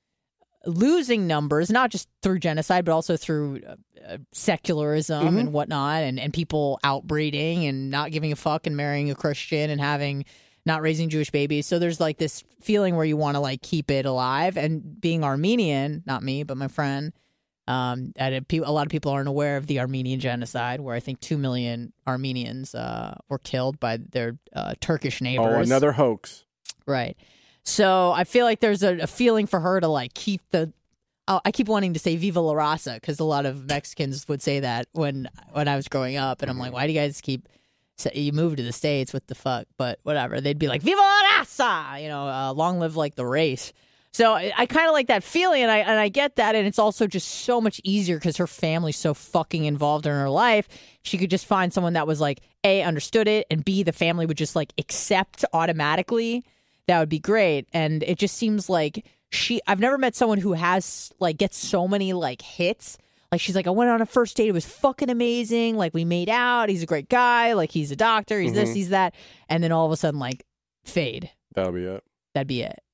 losing numbers, not just through genocide, but also through uh, secularism mm-hmm. and whatnot, and, and people outbreeding and not giving a fuck and marrying a Christian and having not raising Jewish babies. So there's, like, this feeling where you want to, like, keep it alive. And being Armenian, not me, but my friend, um, and a, a lot of people aren't aware of the Armenian genocide, where I think two million Armenians uh, were killed by their uh, Turkish neighbors. Oh, another hoax. Right. So I feel like there's a, a feeling for her to, like, keep the. Oh, I keep wanting to say "Viva la Raza" because a lot of Mexicans would say that when when I was growing up, and I'm like, why do you guys keep? So you moved to the States, what the fuck? But whatever. They'd be like, Viva la raza! You know, uh, long live, like, the race. So I, I kind of like that feeling, and I and I get that, and it's also just so much easier because her family's so fucking involved in her life. She could just find someone that was, like, A, understood it, and B, the family would just, like, accept automatically. That would be great. And it just seems like she, I've never met someone who has, like, gets so many, like, hits. Like, she's like, I went on a first date. It was fucking amazing. Like, we made out. He's a great guy. Like, he's a doctor. He's mm-hmm. this, he's that. And then all of a sudden, like, fade. That'll be it. That'd be it.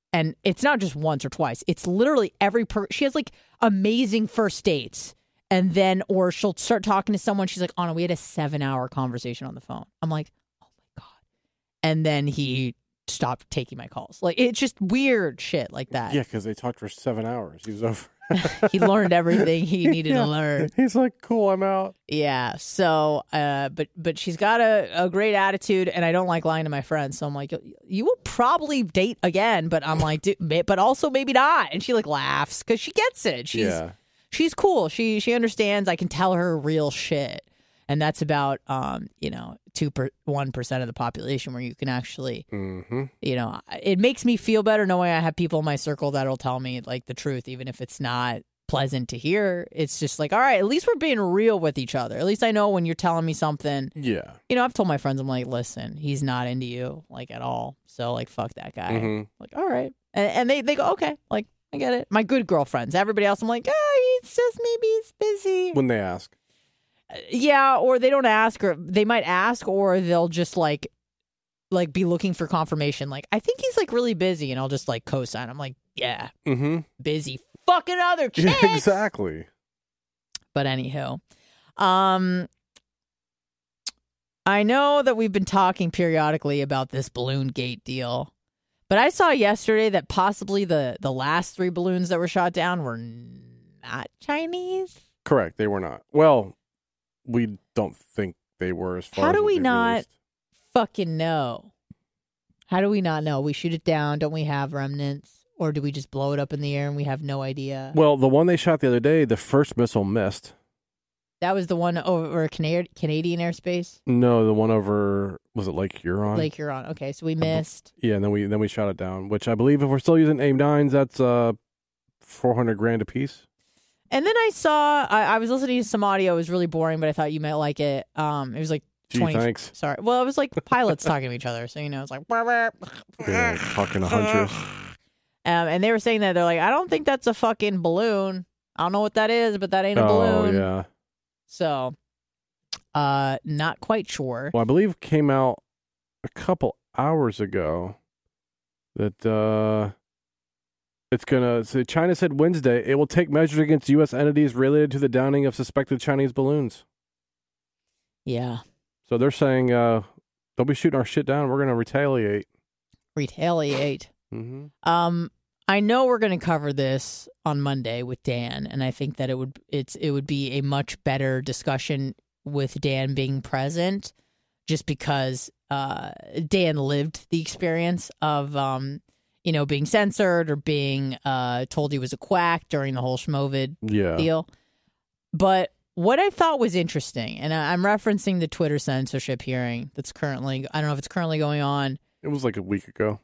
And it's not just once or twice. It's literally every per she has like amazing first dates. And then, or she'll start talking to someone. She's like, Anna, we had a seven hour conversation on the phone. I'm like, oh my God. And then he stopped taking my calls. Like, it's just weird shit like that. Yeah, because they talked for seven hours. He was over. He learned everything he needed yeah. to learn. He's like, cool, I'm out. Yeah. So, uh, but but she's got a, a great attitude, and I don't like lying to my friends. So I'm like, you will probably date again, but I'm like, dude, but also maybe not. And she like laughs because she gets it. She's yeah. she's cool. She she understands. I can tell her real shit, and that's about um you know two per one percent of the population where you can actually mm-hmm. you know it makes me feel better knowing I have people in my circle that'll tell me like the truth, even if it's not pleasant to hear. It's just like, all right, at least we're being real with each other. At least I know when you're telling me something. Yeah. You know, I've told my friends, I'm like, listen, he's not into you like at all. So like, fuck that guy. Mm-hmm. Like, all right, and, and they they go, okay, like I get it. My good girlfriends, everybody else, I'm like, oh, he's just maybe he's busy. When they ask. Yeah, or they don't ask, or they might ask, or they'll just like, like be looking for confirmation. Like, I think he's like really busy, and I'll just like co-sign. I'm like, yeah, mm-hmm. busy fucking other chicks. Yeah, exactly. But anywho, um, I know that we've been talking periodically about this balloon gate deal, but I saw yesterday that possibly the the last three balloons that were shot down were not Chinese. Correct, they were not. Well. We don't think they were as far How as do what we they not released. fucking know? How do we not know? We shoot it down. Don't we have remnants? Or do we just blow it up in the air and we have no idea? Well, the one they shot the other day, the first missile missed. That was the one over Cana- Canadian airspace? No, the one over, was it Lake Huron? Lake Huron. Okay, so we missed. Yeah, and then we then we shot it down, which I believe if we're still using A I M nines, that's uh, four hundred grand a piece. And then I saw, I, I was listening to some audio. It was really boring, but I thought you might like it. Um, It was like Gee, twenty. thanks. Sorry. Well, it was like pilots talking to each other. So, you know, it's like. Yeah, talking to hunters. Um, and they were saying that they're like, I don't think that's a fucking balloon. I don't know what that is, but that ain't a Oh, balloon. yeah. So, uh, not quite sure. Well, I believe it came out a couple hours ago that uh, it's going to, so China said Wednesday, it will take measures against U S entities related to the downing of suspected Chinese balloons. Yeah. So they're saying uh, they'll be shooting our shit down. We're going to retaliate. Retaliate. Mm-hmm. Um, I know we're going to cover this on Monday with Dan, and I think that it would it's it would be a much better discussion with Dan being present, just because uh, Dan lived the experience of um, you know, being censored or being uh, told he was a quack during the whole Schmovid Yeah. deal. But what I thought was interesting, and I- I'm referencing the Twitter censorship hearing that's currently, I don't know if it's currently going on. It was like a week ago.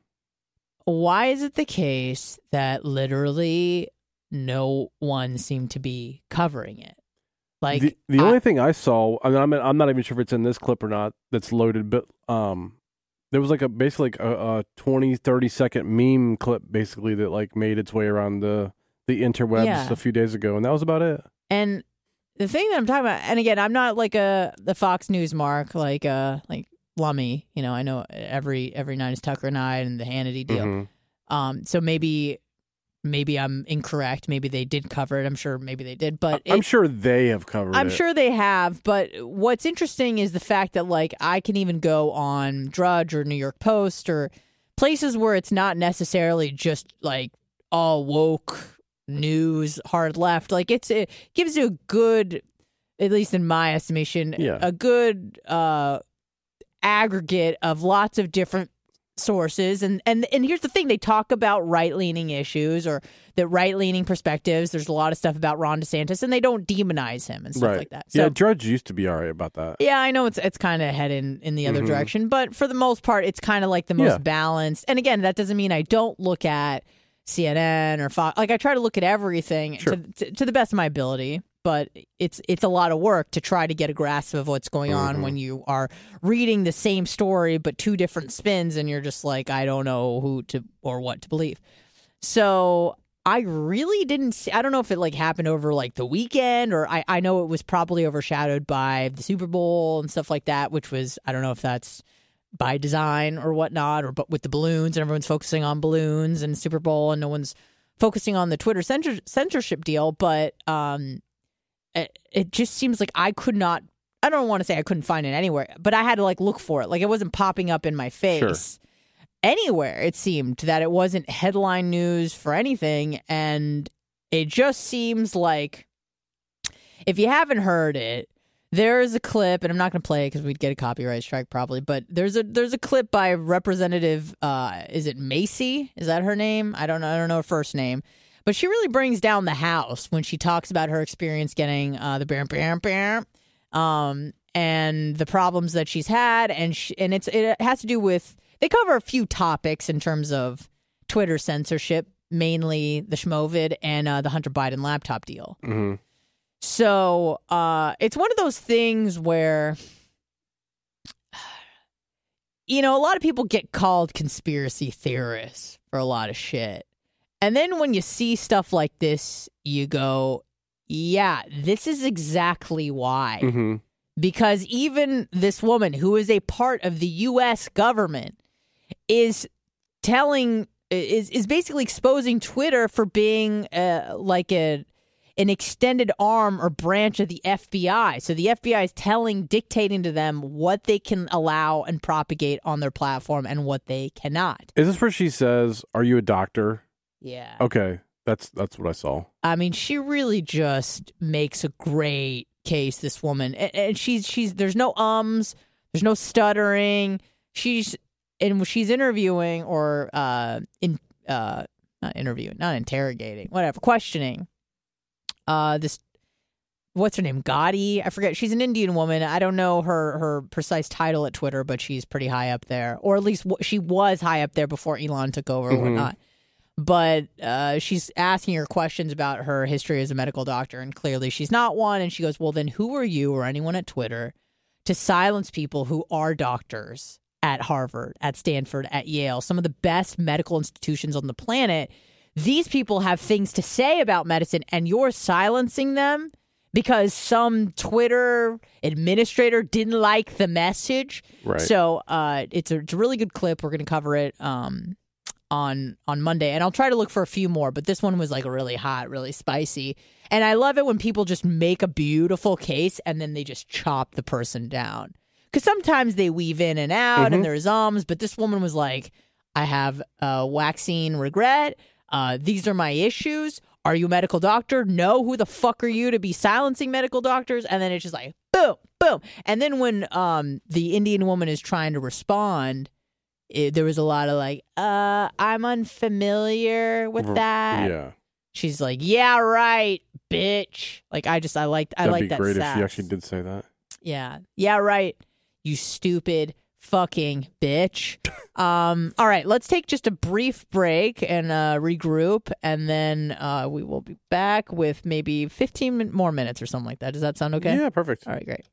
Why is it the case that literally no one seemed to be covering it? Like the the I, only thing I saw, I mean, I'm I'm not even sure if it's in this clip or not. That's loaded, but um, there was like a basically like a, a twenty, thirty second meme clip basically that like made its way around the the interwebs Yeah. a few days ago, and that was about it. and the thing that I'm talking about, and again, I'm not like a the Fox News mark, like uh like Lummy. You know, I know every every night is Tucker and I and the Hannity deal. Mhm. Um, so maybe maybe I'm incorrect. Maybe they did cover it. I'm sure maybe they did, but I'm it- sure they have covered I'm it. sure they have, but what's interesting is the fact that like I can even go on Drudge or New York Post or places where it's not necessarily just like all woke news, hard left. Like it's it gives you a good, at least in my estimation, Yeah. a good uh, aggregate of lots of different sources. And, and and here's the thing, they talk about right-leaning issues or the right-leaning perspectives. There's a lot of stuff about Ron DeSantis, and they don't demonize him and stuff right. like that. So, yeah, Drudge used to be all right about that. yeah, I know it's it's kind of heading in the other Mhm. direction, but for the most part, it's kind of like the most Yeah. balanced. And again, that doesn't mean I don't look at C N N or Fox. Like I try to look at everything Sure. to, to to the best of my ability, but it's it's a lot of work to try to get a grasp of what's going on Mhm. when you are reading the same story but two different spins, and you're just like, I don't know who to or what to believe. So I really didn't see, I don't know if it like happened over like the weekend, or I, I know it was probably overshadowed by the Super Bowl and stuff like that, which was, I don't know if that's by design or whatnot, or but with the balloons, and everyone's focusing on balloons and Super Bowl, and no one's focusing on the Twitter censor- censorship deal. But um, it, it just seems like I could not. I don't want to say I couldn't find it anywhere, but I had to like look for it. Like it wasn't popping up in my face Sure. anywhere. It seemed that it wasn't headline news for anything, and it just seems like if you haven't heard it. There's a clip, and I'm not going to play it because we'd get a copyright strike probably. But there's a there's a clip by Representative. Uh, is it Macy? Is that her name? I don't know. I don't know her first name. But she really brings down the House when she talks about her experience getting uh, the bam bam bam, um, and the problems that she's had, and she, and it's it has to do with they cover a few topics in terms of Twitter censorship, mainly the Schmovid and uh, the Hunter Biden laptop deal. Mm-hmm. So uh, it's one of those things where, you know, a lot of people get called conspiracy theorists for a lot of shit. And then when you see stuff like this, you go, yeah, this is exactly why. Mm-hmm. Because even this woman who is a part of the U S government is telling, is, is basically exposing Twitter for being uh, like a... an extended arm or branch of the F B I. So the F B I is telling, dictating to them what they can allow and propagate on their platform and what they cannot. Is this where she says, "Are you a doctor?" Yeah. Okay, that's that's what I saw. I mean, she really just makes a great case, this woman. And, and she's she's there's no ums, there's no stuttering. She's and she's interviewing or uh in uh not interviewing, not interrogating, whatever, questioning. Uh, this, what's her name? Gotti? I forget. She's an Indian woman. I don't know her, her precise title at Twitter, but she's pretty high up there. Or at least w- she was high up there before Elon took over Mm-hmm. or whatnot. But uh, she's asking her questions about her history as a medical doctor, and clearly she's not one. And she goes, well, then who are you or anyone at Twitter to silence people who are doctors at Harvard, at Stanford, at Yale, some of the best medical institutions on the planet? These people have things to say about medicine, and you're silencing them because some Twitter administrator didn't like the message. Right. So uh, it's, a, it's a really good clip. We're going to cover it um, on on Monday, and I'll try to look for a few more. But this one was like really hot, really spicy. And I love it when people just make a beautiful case and then they just chop the person down. Because sometimes they weave in and out Mm-hmm. and there's ums, but this woman was like, I have a waxing regret. Uh, these are my issues. Are you a medical doctor? No. Who the fuck are you to be silencing medical doctors? And then it's just like, boom, boom. And then when um, the Indian woman is trying to respond, it, there was a lot of like, uh, I'm unfamiliar with that. Yeah. She's like, yeah, right, bitch. Like, I just, I liked, I That'd like be that great sass. if she actually did say that. Yeah. Yeah, right. You stupid fucking bitch. Um, all right, let's take just a brief break and uh, regroup, and then uh, we will be back with maybe fifteen min- more minutes or something like that. Does that sound okay? Yeah, perfect. All right, great.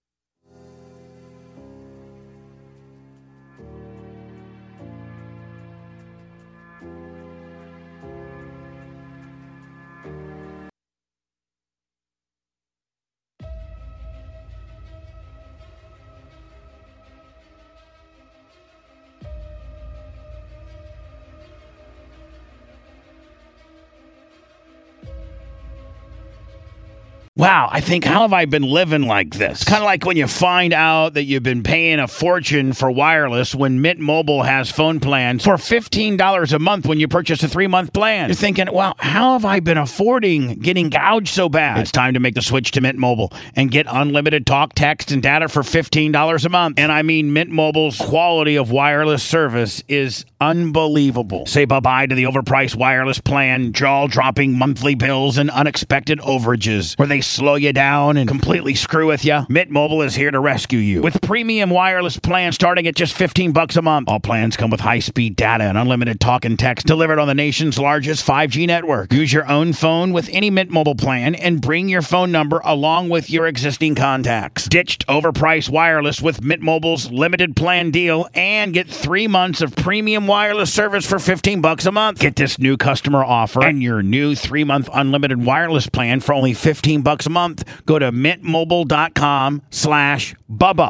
Wow, I think, how have I been living like this? Kind of like when you find out that you've been paying a fortune for wireless when Mint Mobile has phone plans for fifteen dollars a month when you purchase a three-month plan. You're thinking, well, how have I been affording getting gouged so bad? It's time to make the switch to Mint Mobile and get unlimited talk, text, and data for fifteen dollars a month. And I mean, Mint Mobile's quality of wireless service is unbelievable. Say bye-bye to the overpriced wireless plan, jaw-dropping monthly bills, and unexpected overages where they slow you down and completely screw with you. Mint Mobile is here to rescue you with premium wireless plans starting at just fifteen bucks a month. All plans come with high-speed data and unlimited talk and text delivered on the nation's largest five G network. Use your own phone with any Mint Mobile plan and bring your phone number along with your existing contacts. Ditched overpriced wireless with Mint Mobile's limited plan deal and get three months of premium wireless service for fifteen bucks a month. Get this new customer offer and your new three-month unlimited wireless plan for only fifteen bucks a month. Go to mintmobile.com slash Bubba.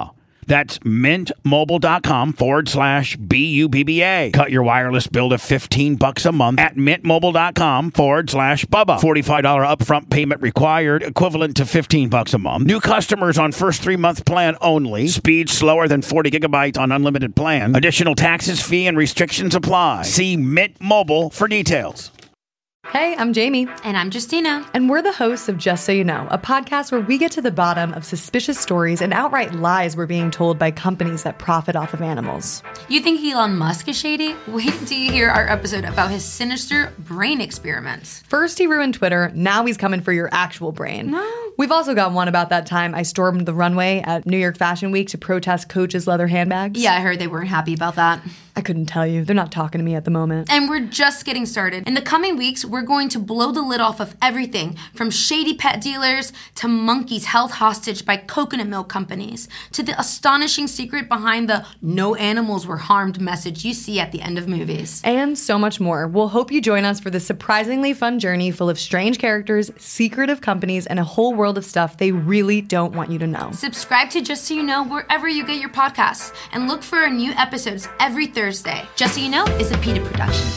That's mintmobile.com forward slash B-U-B-B-A. Cut your wireless bill to fifteen bucks a month at mintmobile.com forward slash Bubba. forty-five dollars upfront payment required, equivalent to fifteen bucks a month. New customers on first three-month plan only. Speed slower than forty gigabytes on unlimited plan. Additional taxes, fee, and restrictions apply. See Mint Mobile for details. Hey, I'm Jamie. And I'm Justina. And we're the hosts of Just So You Know, a podcast where we get to the bottom of suspicious stories and outright lies we're being told by companies that profit off of animals. You think Elon Musk is shady? Wait until you hear our episode about his sinister brain experiments. First he ruined Twitter, now he's coming for your actual brain. No. We've also got one about that time I stormed the runway at New York Fashion Week to protest Coach's leather handbags. Yeah, I heard they weren't happy about that. I couldn't tell you. They're not talking to me at the moment. And we're just getting started. In the coming weeks, we're going to blow the lid off of everything from shady pet dealers to monkeys held hostage by coconut milk companies to the astonishing secret behind the no animals were harmed message you see at the end of movies. And so much more. We'll hope you join us for this surprisingly fun journey full of strange characters, secretive companies, and a whole world of stuff they really don't want you to know. Subscribe to Just So You Know wherever you get your podcasts and look for our new episodes every Thursday. Just So You Know is a PETA production.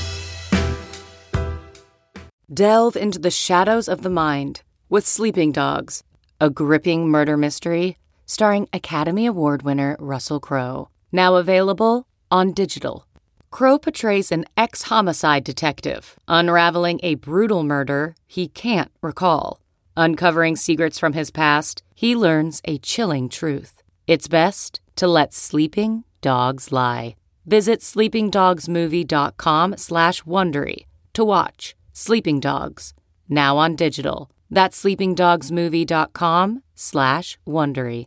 Delve into the shadows of the mind with Sleeping Dogs, a gripping murder mystery starring Academy Award winner Russell Crowe. Now available on digital. Crowe portrays an ex-homicide detective unraveling a brutal murder he can't recall. Uncovering secrets from his past, he learns a chilling truth. It's best to let sleeping dogs lie. Visit sleepingdogsmovie.com slash Wondery to watch Sleeping Dogs, now on digital. That's sleepingdogsmovie.com slash Wondery.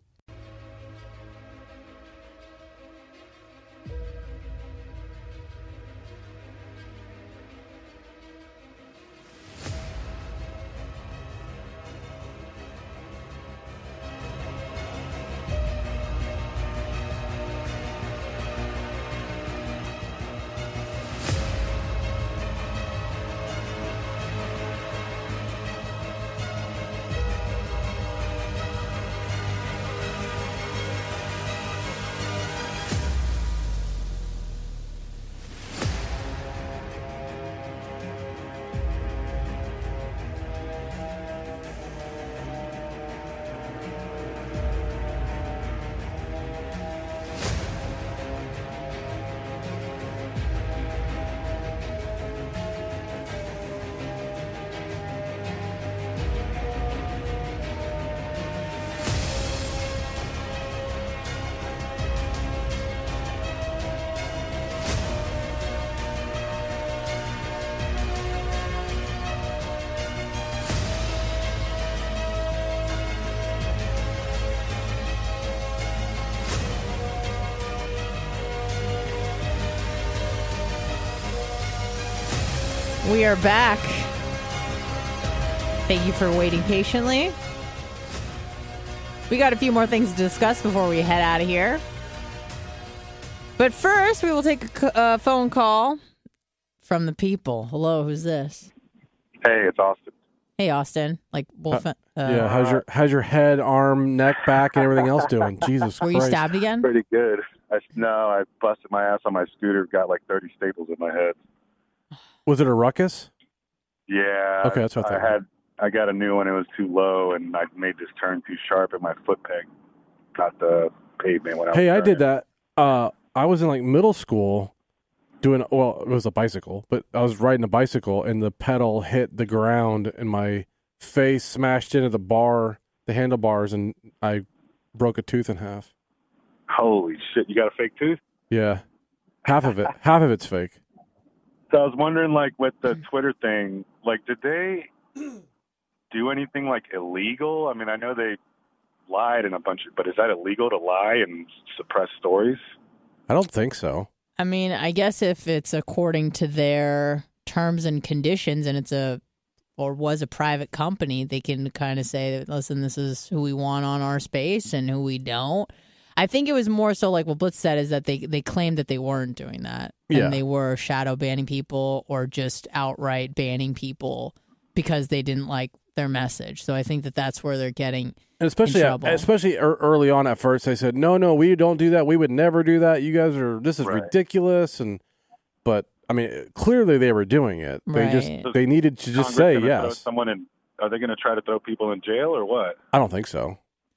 We are back. Thank you for waiting patiently. We got a few more things to discuss before we head out of here. But first, we will take a c- uh, phone call from the people. Hello, who's this? Hey, it's Austin. Hey, Austin. Like Wolf. Uh, yeah, how's your how's your head, arm, neck, back, and everything else doing? Jesus Were Christ. you stabbed again? Pretty good. I, no, I busted my ass on my scooter, got like thirty staples in my head. Was it a ruckus? Yeah. Okay, that's what I I thought. had. I got a new one. It was too low, and I made this turn too sharp, and my foot peg got the pavement when I was Hey, I turning. did that. Uh, I was in like middle school doing, well, it was a bicycle, but I was riding a bicycle and the pedal hit the ground and my face smashed into the bar, the handlebars, and I broke a tooth in half. Holy shit! You got a fake tooth? Yeah. Half of it. Half of it's fake. So I was wondering, like, with the Twitter thing, like, did they do anything like illegal? I mean, I know they lied in a bunch of, but is that illegal to lie and suppress stories? I don't think so. I mean, I guess if it's according to their terms and conditions and it's a, or was a private company, they can kind of say, listen, this is who we want on our space and who we don't. I think it was more so like what Blitz said is that they, they claimed that they weren't doing that. And Yeah. they were shadow banning people or just outright banning people because they didn't like their message. So I think that that's where they're getting and especially in at, trouble. especially er, early on at first they said no no we don't do that, we would never do that, you guys are this is Right. ridiculous, and but I mean clearly they were doing it. They Right. just they needed to just Congress say gonna throw yes. Someone in? Are they going to try to throw people in jail or what? I don't think so.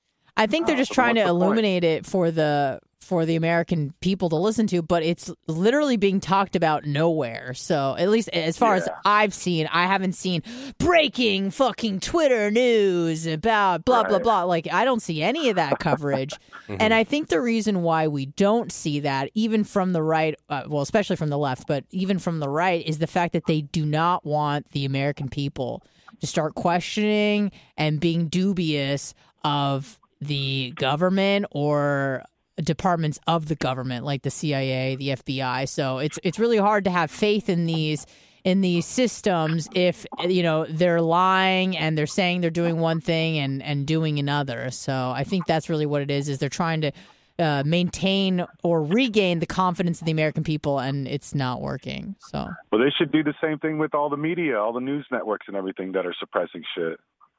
I think they're just so trying to what's the point? illuminate it for the for the American people to listen to, but it's literally being talked about nowhere. So at least as far as Yeah. I've seen, I haven't seen breaking fucking Twitter news about blah, blah, Right. blah. Like, I don't see any of that coverage. And I think the reason why we don't see that, even from the right, uh, well, especially from the left, but even from the right, is the fact that they do not want the American people to start questioning and being dubious of the government or departments of the government, like the C I A, the F B I. So it's it's really hard to have faith in these in these systems if you know they're lying and they're saying they're doing one thing and and doing another. So I think that's really what it is. Is they're trying to uh, maintain or regain the confidence of the American people, and it's not working. So Well, they should do the same thing with all the media, all the news networks and everything that are suppressing shit.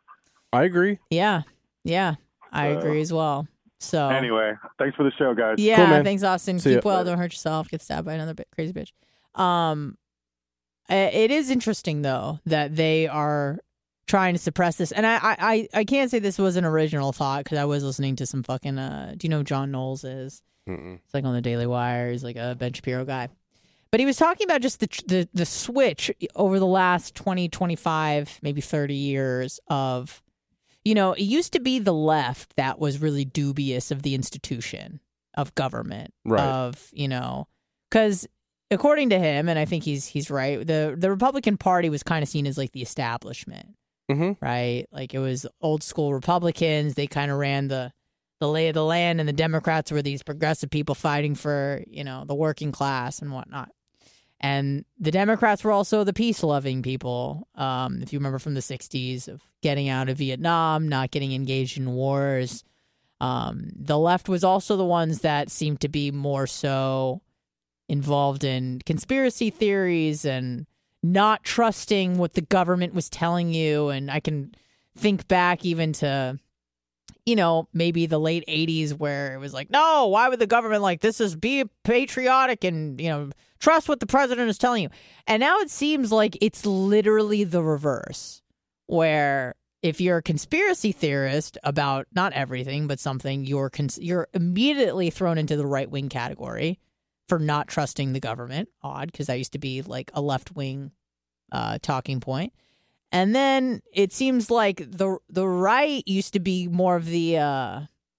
I agree. yeah, yeah, I So- agree as well. So Anyway, thanks for the show, guys. yeah, Cool, man. thanks, Austin. See Keep ya. well. Don't hurt yourself. Get stabbed by another bit crazy bitch. Um, i- it is interesting though that they are trying to suppress this, and I I I, I can't say this was an original thought because I was listening to some fucking. Uh, do you know who John Knowles is? Mm-mm. It's like on the Daily Wire. He's like a Ben Shapiro guy. But he was talking about just the the the switch over the last twenty, twenty-five, maybe thirty years of, you know, it used to be the left that was really dubious of the institution of government, Right. of, you know, because according to him, and I think he's he's right, the the Republican Party was kind of seen as like the establishment, Mhm. right? Like it was old school Republicans. They kind of ran the the lay of the land, and the Democrats were these progressive people fighting for, you know, the working class and whatnot. And the Democrats were also the peace-loving people, um, if you remember from the sixties, of getting out of Vietnam, not getting engaged in wars. Um, the left was also the ones that seemed to be more so involved in conspiracy theories and not trusting what the government was telling you. And I can think back even to, you know, maybe the late eighties where it was like, no, why would the government, like, this is be patriotic and, you know, trust what the president is telling you. And now it seems like it's literally the reverse, where if you're a conspiracy theorist about not everything, but something, you're cons- you're immediately thrown into the right wing category for not trusting the government. Odd, because that used to be like a left wing uh, talking point. And then it seems like the the right used to be more of the uh,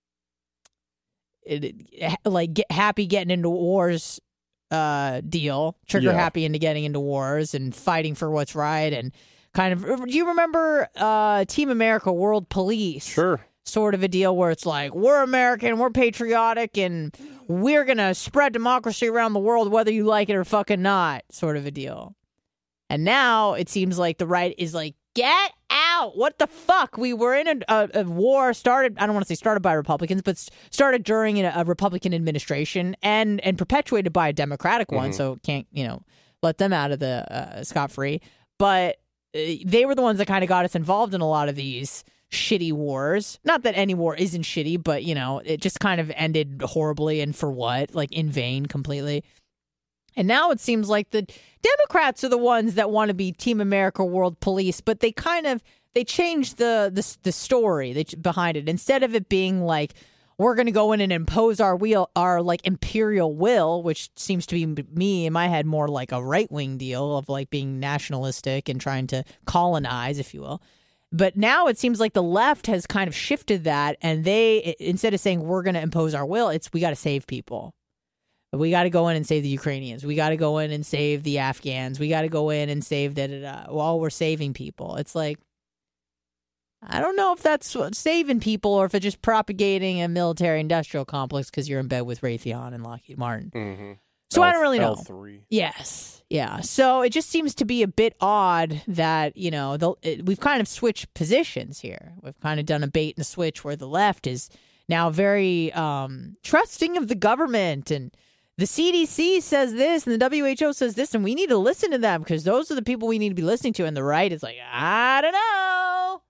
it, like get happy getting into wars uh, deal, trigger Yeah. happy into getting into wars and fighting for what's right, and kind of. Do you remember uh, Team America, World Police? Sure. Sort of a deal where it's like, we're American, we're patriotic, and we're gonna spread democracy around the world whether you like it or fucking not, sort of a deal. And now it seems like the right is like, get out. What the fuck? We were in a, a, a war started, I don't want to say started by Republicans, but s- started during a, a Republican administration and, and perpetuated by a Democratic one. So can't, you know, let them out of the uh, scot-free. But uh, they were the ones that kind of got us involved in a lot of these shitty wars. Not that any war isn't shitty, but, you know, it just kind of ended horribly, and for what? Like in vain completely. And now it seems like the Democrats are the ones that want to be Team America, World Police, but they kind of they changed the the, the story that, behind it. Instead of it being like, we're going to go in and impose our wheel, our like imperial will, which seems to be me in my head more like a right wing deal of like being nationalistic and trying to colonize, if you will. But now it seems like the left has kind of shifted that, and they, instead of saying we're going to impose our will, it's we got to save people. We got to go in and save the Ukrainians. We got to go in and save the Afghans. We got to go in and save da da da. While we're saving people, it's like, I don't know if that's what- saving people or if it's just propagating a military-industrial complex because you're in bed with Raytheon and Lockheed Martin. Mm-hmm. So I don't really know. L three. Yes. Yeah. So it just seems to be a bit odd that, you know, the, it, we've kind of switched positions here. We've kind of done a bait and switch where the left is now very um, trusting of the government, and the C D C says this and the W H O says this, and we need to listen to them because those are the people we need to be listening to. And the right is like, I don't know.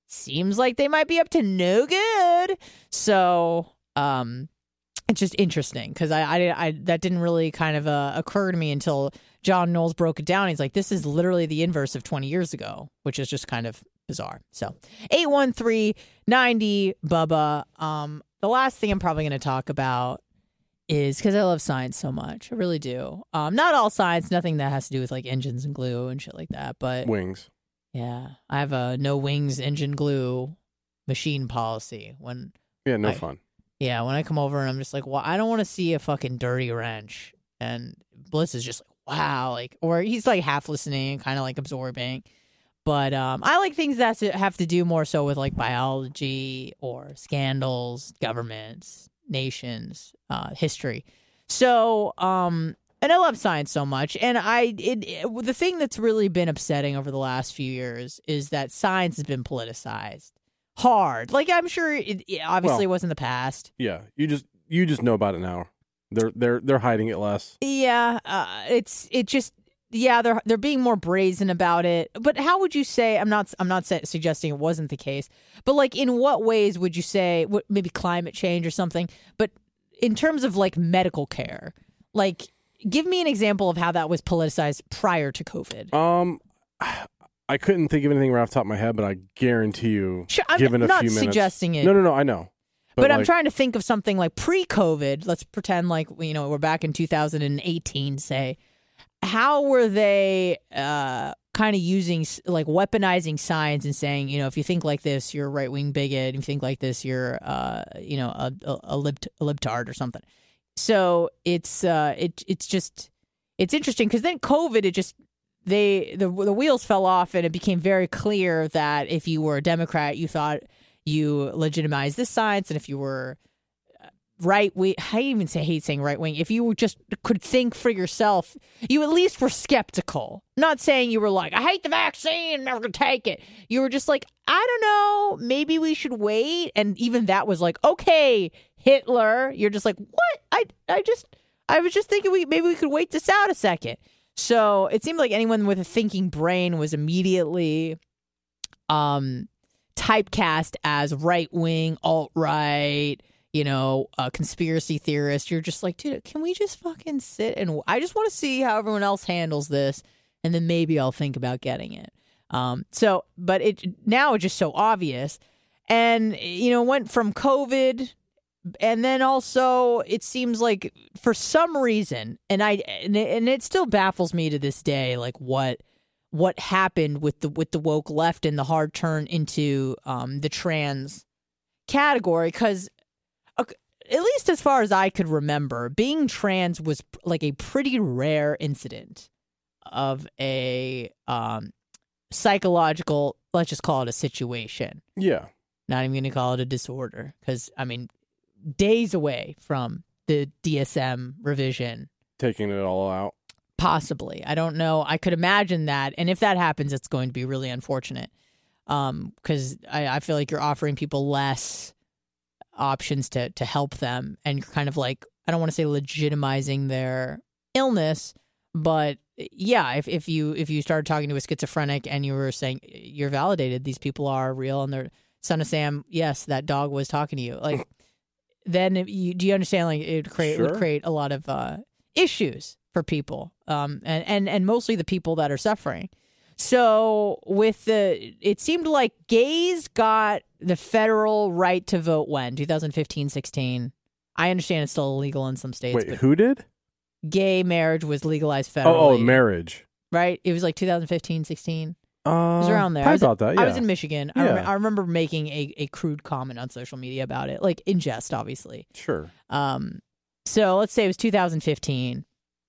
seems like they might be up to no good. So, um, it's just interesting because I, I, I, that didn't really kind of uh, occur to me until John Knowles broke it down. He's like, this is literally the inverse of twenty years ago, which is just kind of bizarre. So, eight one three ninety Bubba. Um, the last thing I'm probably going to talk about is because I love science so much. I really do. Um, not all science, nothing that has to do with like engines and glue and shit like that, but Wings. Yeah, I have a no wings engine glue machine policy. When Yeah, no I, fun. Yeah, when I come over and I'm just like, well, I don't want to see a fucking dirty wrench. And Bliss is just like, wow, like, or he's like half listening, kind of like absorbing. But um, I like things that have to do more so with like biology or scandals, governments, nations, uh, history. So, um, and I love science so much. And I, it, it, the thing that's really been upsetting over the last few years is that science has been politicized hard. Like, I'm sure it, it obviously Well, was in the past. Yeah, you just you just know about it now. They're they're they're hiding it less. Yeah, uh, it's it just yeah they're they're being more brazen about it. But how would you say? I'm not I'm not sa- suggesting it wasn't the case. But like, in what ways would you say? What, maybe climate change or something. But in terms of like medical care, like, give me an example of how that was politicized prior to COVID. Um, I couldn't think of anything right off the top of my head, but I guarantee you, Sure, I'm given a not few minutes, suggesting it. No, no, no. I know. But, But, I'm like, trying to think of something like pre-COVID. Let's pretend like, you know, we're back in two thousand eighteen, say. How were they uh, kind of using, like, weaponizing science and saying, you know, if you think like this, you're a right-wing bigot. If you think like this, you're, uh, you know, a, a, a, libt, a libtard or something. So it's uh, it it's just it's interesting because then COVID, it just they the the wheels fell off and it became very clear that if you were a Democrat, you thought you legitimized this science, and if you were right wing, I even say hate saying right wing. If you just could think for yourself, you at least were skeptical. Not saying you were like, I hate the vaccine, I'm never gonna take it. You were just like, I don't know, maybe we should wait. And even that was like, okay, Hitler. You're just like, what? I I just I was just thinking we maybe we could wait this out a second. So it seemed like anyone with a thinking brain was immediately um typecast as right wing, alt right, you know, a conspiracy theorist. You're just like, dude, can we just fucking sit and I just want to see how everyone else handles this, and then maybe I'll think about getting it. Um, so, but it now it's just so obvious, and you know, went from COVID, and then also it seems like for some reason, and I and it, and it still baffles me to this day, like what. what happened with the with the woke left and the hard turn into um, the trans category. Because uh, at least as far as I could remember, being trans was like a pretty rare incident of a um, psychological, let's just call it a situation. Yeah. Not even going to call it a disorder. Because, I mean, days away from the D S M revision. Taking it all out. Possibly. I don't know. I could imagine that. And if that happens, it's going to be really unfortunate. Um, because I, I feel like you're offering people less options to, to help them. And you're kind of like, I don't want to say legitimizing their illness, but yeah, if, if you if you started talking to a schizophrenic and you were saying you're validated, these people are real and they're Son of Sam, yes, that dog was talking to you. Like, then if you, do you understand? Like, it would create, Sure. would create a lot of uh, issues for people, um, and, and, and mostly the people that are suffering. So with the, it seemed like gays got the federal right to vote when? twenty fifteen, sixteen I understand it's still illegal in some states. Wait, but who did? gay marriage was legalized federally. Oh, oh, marriage. Right? It was like twenty fifteen, sixteen Uh, It was around there. I Probably was, about that, yeah. I was in Michigan. I, Yeah. rem- I remember making a, a crude comment on social media about it, like in jest, obviously. Sure. Um, so let's say it was two thousand fifteen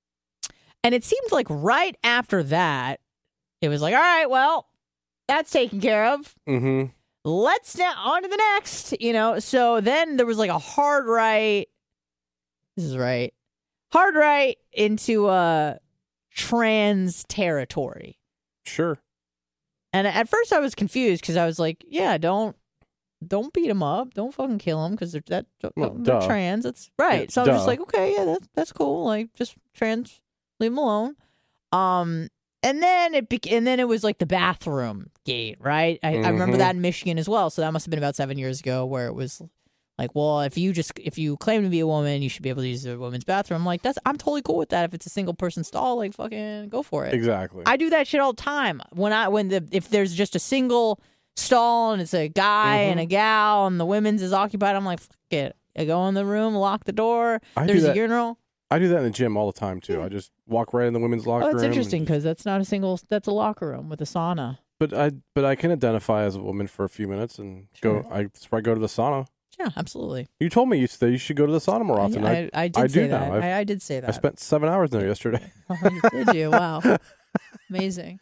And it seemed like right after that, it was like, all right, well, that's taken care of. Mm-hmm. Let's now on to the next, you know. So then there was like a hard right. This is right. Hard right into uh, trans territory. Sure. And at first I was confused because I was like, yeah, don't don't beat them up. Don't fucking kill them because they're, that, Well, they're duh. trans. That's right. Yeah, so I was just duh. like, okay, yeah, that's, that's cool. Like, just trans, leave them alone. Um, And then it be- and then it was like the bathroom gate, right? I, Mm-hmm. I remember that in Michigan as well. So that must have been about seven years ago, where it was like, well, if you just if you claim to be a woman, you should be able to use the women's bathroom. I'm like, that's I'm totally cool with that. If it's a single person stall, like fucking go for it. Exactly. I do that shit all the time. When I when the if there's just a single stall and it's a guy Mm-hmm. and a gal and the women's is occupied, I'm like, fuck it. I go in the room, lock the door. I do There's a that- urinal. I do that in the gym all the time too. I just walk right in the women's locker Oh, room. it's interesting and- because that's not a single. That's a locker room with a sauna. But I but I can identify as a woman for a few minutes and Sure. go. I that's where I go to the sauna. Yeah, absolutely. You told me you said you should go to the sauna more often. I, I, I did I say do that. now. I've- I, I did say that. I spent seven hours there yesterday. Did you? Wow. Amazing.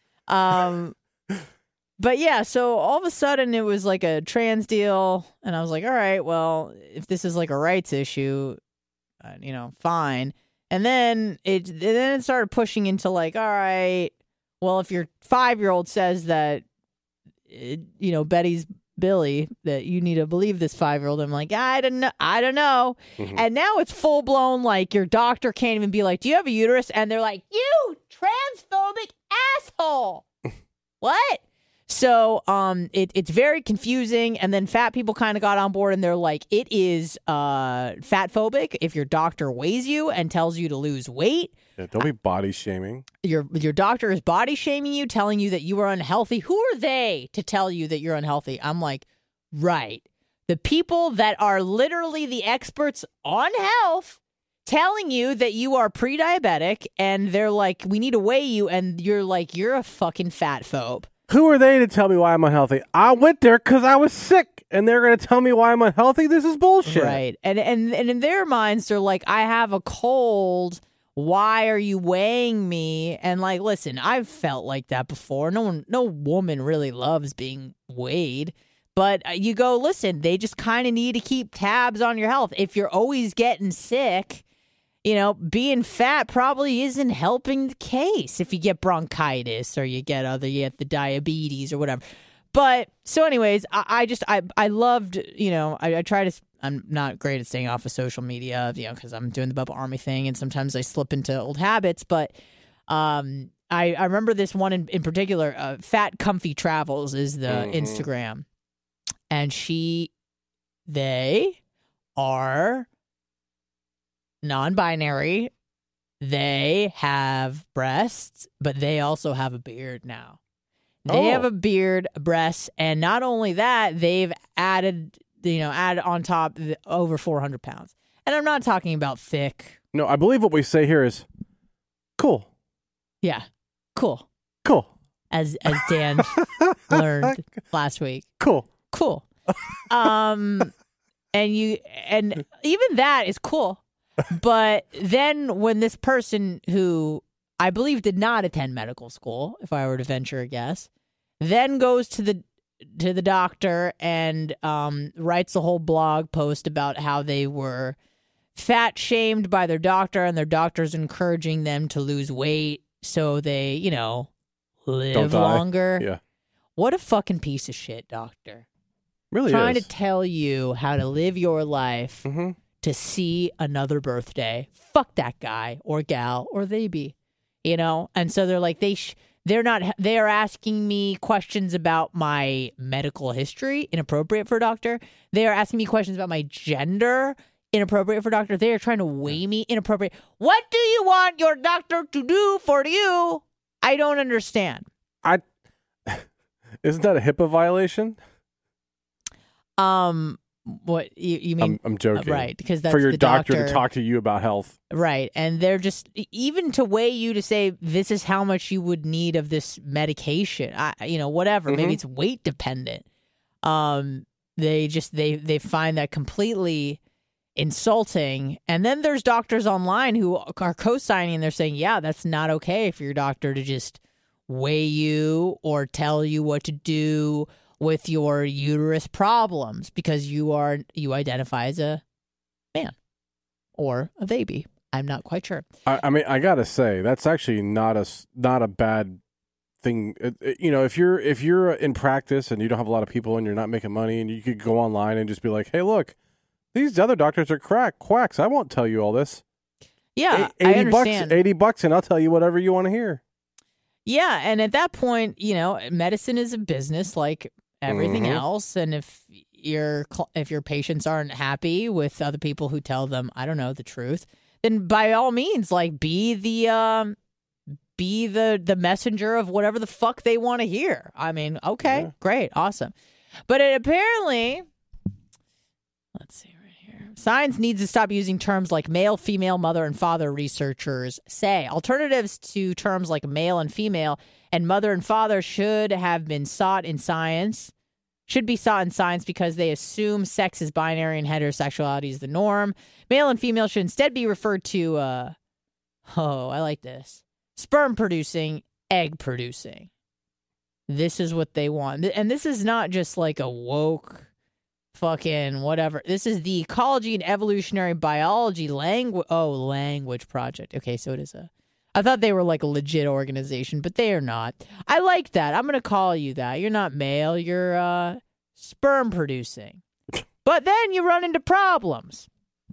Um, but yeah, so all of a sudden it was like a trans deal, and I was like, all right, well, if this is like a rights issue, uh, you know, fine. And then it and then it started pushing into like, all right, well, if your five year old says that, it, you know, Betty's Billy, that you need to believe this five year old, I'm like, I don't know, I don't know. Mhm. And now it's full blown like your doctor can't even be like, do you have a uterus? And they're like, you transphobic asshole. What? So um, it, it's very confusing. And then fat people kind of got on board and they're like, it is uh, fat phobic if your doctor weighs you and tells you to lose weight. Yeah, don't be body shaming. Your your doctor is body shaming you, telling you that you are unhealthy. Who are they to tell you that you're unhealthy? I'm like, right. The people that are literally the experts on health telling you that you are pre-diabetic, and they're like, we need to weigh you, and you're like, you're a fucking fat phobe. Who are they to tell me why I'm unhealthy? I went there because I was sick, and they're going to tell me why I'm unhealthy? This is bullshit. Right. And, and and in their minds, they're like, I have a cold. Why are you weighing me? And like, listen, I've felt like that before. No one, no woman really loves being weighed. But you go, listen, they just kind of need to keep tabs on your health. If you're always getting sick, you know, being fat probably isn't helping the case if you get bronchitis or you get other, you get the diabetes or whatever. But so anyways, I, I just, I, I loved, you know, I, I try to, I'm not great at staying off of social media, you know, because I'm doing the Bubba Army thing and sometimes I slip into old habits. But um, I, I remember this one in, in particular, uh, Fat Comfy Travels is the Mhm. Instagram. And she, they are non-binary. They have breasts, but they also have a beard now. They Oh. have a beard, breasts, and not only that, they've added, you know, added on top the, over four hundred pounds. And I'm not talking about thick. No, I believe what we say here is cool. Yeah, cool. Cool. As as Dan learned last week. Cool. Cool. Um, and you and even that is cool. But then when this person who I believe did not attend medical school, if I were to venture a guess, then goes to the to the doctor and um, writes a whole blog post about how they were fat shamed by their doctor and their doctor's encouraging them to lose weight so they, you know, Don't live die. longer. Yeah. What a fucking piece of shit, doctor. Really Trying is. to tell you how to live your life hmm to see another birthday. Fuck that guy or gal or they be, you know? And so they're like, they sh- they're not, they are asking me questions about my medical history, inappropriate for a doctor. They are asking me questions about my gender, inappropriate for a doctor. They are trying to weigh me, inappropriate. What do you want your doctor to do for you? I don't understand. I Isn't that a HIPAA violation? Um, what you, you mean? I'm, I'm joking. Right, because that's for your the doctor, doctor to talk to you about health. Right. And they're just, even to weigh you to say, this is how much you would need of this medication, I, you know, whatever. Mhm. Maybe it's weight dependent. Um, they just, they, they find that completely insulting. And then there's doctors online who are co-signing and they're saying, yeah, that's not okay for your doctor to just weigh you or tell you what to do with your uterus problems because you are, you identify as a man or a baby. I'm not quite sure. I, I mean, I gotta say that's actually not a s- not a bad thing. It- it- you know, if you're if you're in practice and you don't have a lot of people and you're not making money, and you could go online and just be like, "Hey, look, these other doctors are crack quacks. I won't tell you all this. Yeah, A- I eighty bucks, understand. eighty bucks, and I'll tell you whatever you want to hear." Yeah, and at that point, you know, medicine is a business like everything Mhm. else, and if your cl- if your patients aren't happy with other people who tell them, I don't know, the truth, then by all means, like be the um, be the the messenger of whatever the fuck they want to hear. I mean, okay, Yeah. great, awesome, but it apparently, let's see. Science needs to stop using terms like male, female, mother, and father, researchers say. Alternatives to terms like male and female and mother and father should have been sought in science, should be sought in science because they assume sex is binary and heterosexuality is the norm. Male and female should instead be referred to, uh, oh, I like this, sperm producing, egg producing. This is what they want. And this is not just like a woke fucking whatever. This is the Ecology and Evolutionary Biology language. Oh, language project. Okay, so it is a. I thought they were like a legit organization, but they are not. I like that. I'm gonna call you that. You're not male. You're uh, sperm producing. But then you run into problems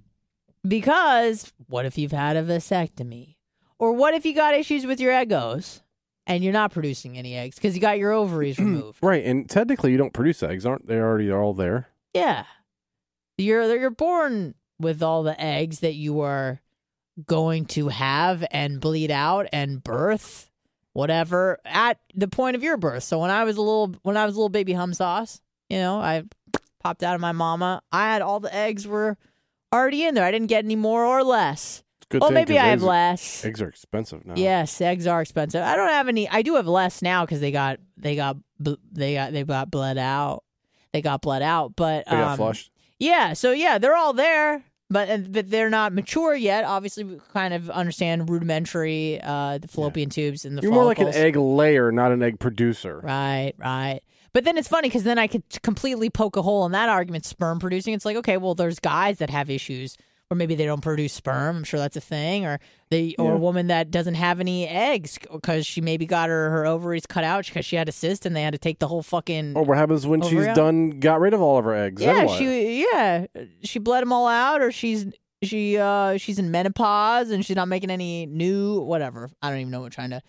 because what if you've had a vasectomy, or what if you got issues with your egos and you're not producing any eggs because you got your ovaries removed? Right, and technically you don't produce eggs, aren't they? Already all there. Yeah. You're you're born with all the eggs that you are going to have and bleed out and birth, whatever, at the point of your birth. So when I was a little when I was a little baby hum sauce, you know, I popped out of my mama, I had all the eggs were already in there. I didn't get any more or less. Good Well, thing, maybe 'cause I have eggs, less. Eggs are expensive now. Yes, eggs are expensive. I don't have any. I do have less now because they got they got bl- they got they got bled out. They got bled out, but They got um, flushed. yeah, so yeah, they're all there, but but they're not mature yet. Obviously, we kind of understand rudimentary, uh, the fallopian tubes and the You're more like an follicles. egg layer, not an egg producer. Right, right. But then it's funny because then I could completely poke a hole in that argument. Sperm producing. It's like, okay, well, there's guys that have issues, or maybe they don't produce sperm. I'm sure that's a thing, or they or Yeah. a woman that doesn't have any eggs because she maybe got her her ovaries cut out because she had a cyst and they had to take the whole fucking. Or what happens when she's Ovary out. done, got rid of all of her eggs? Then Yeah, what? she yeah she bled them all out, or she's she uh she's in menopause and she's not making any new whatever. I don't even know what I'm trying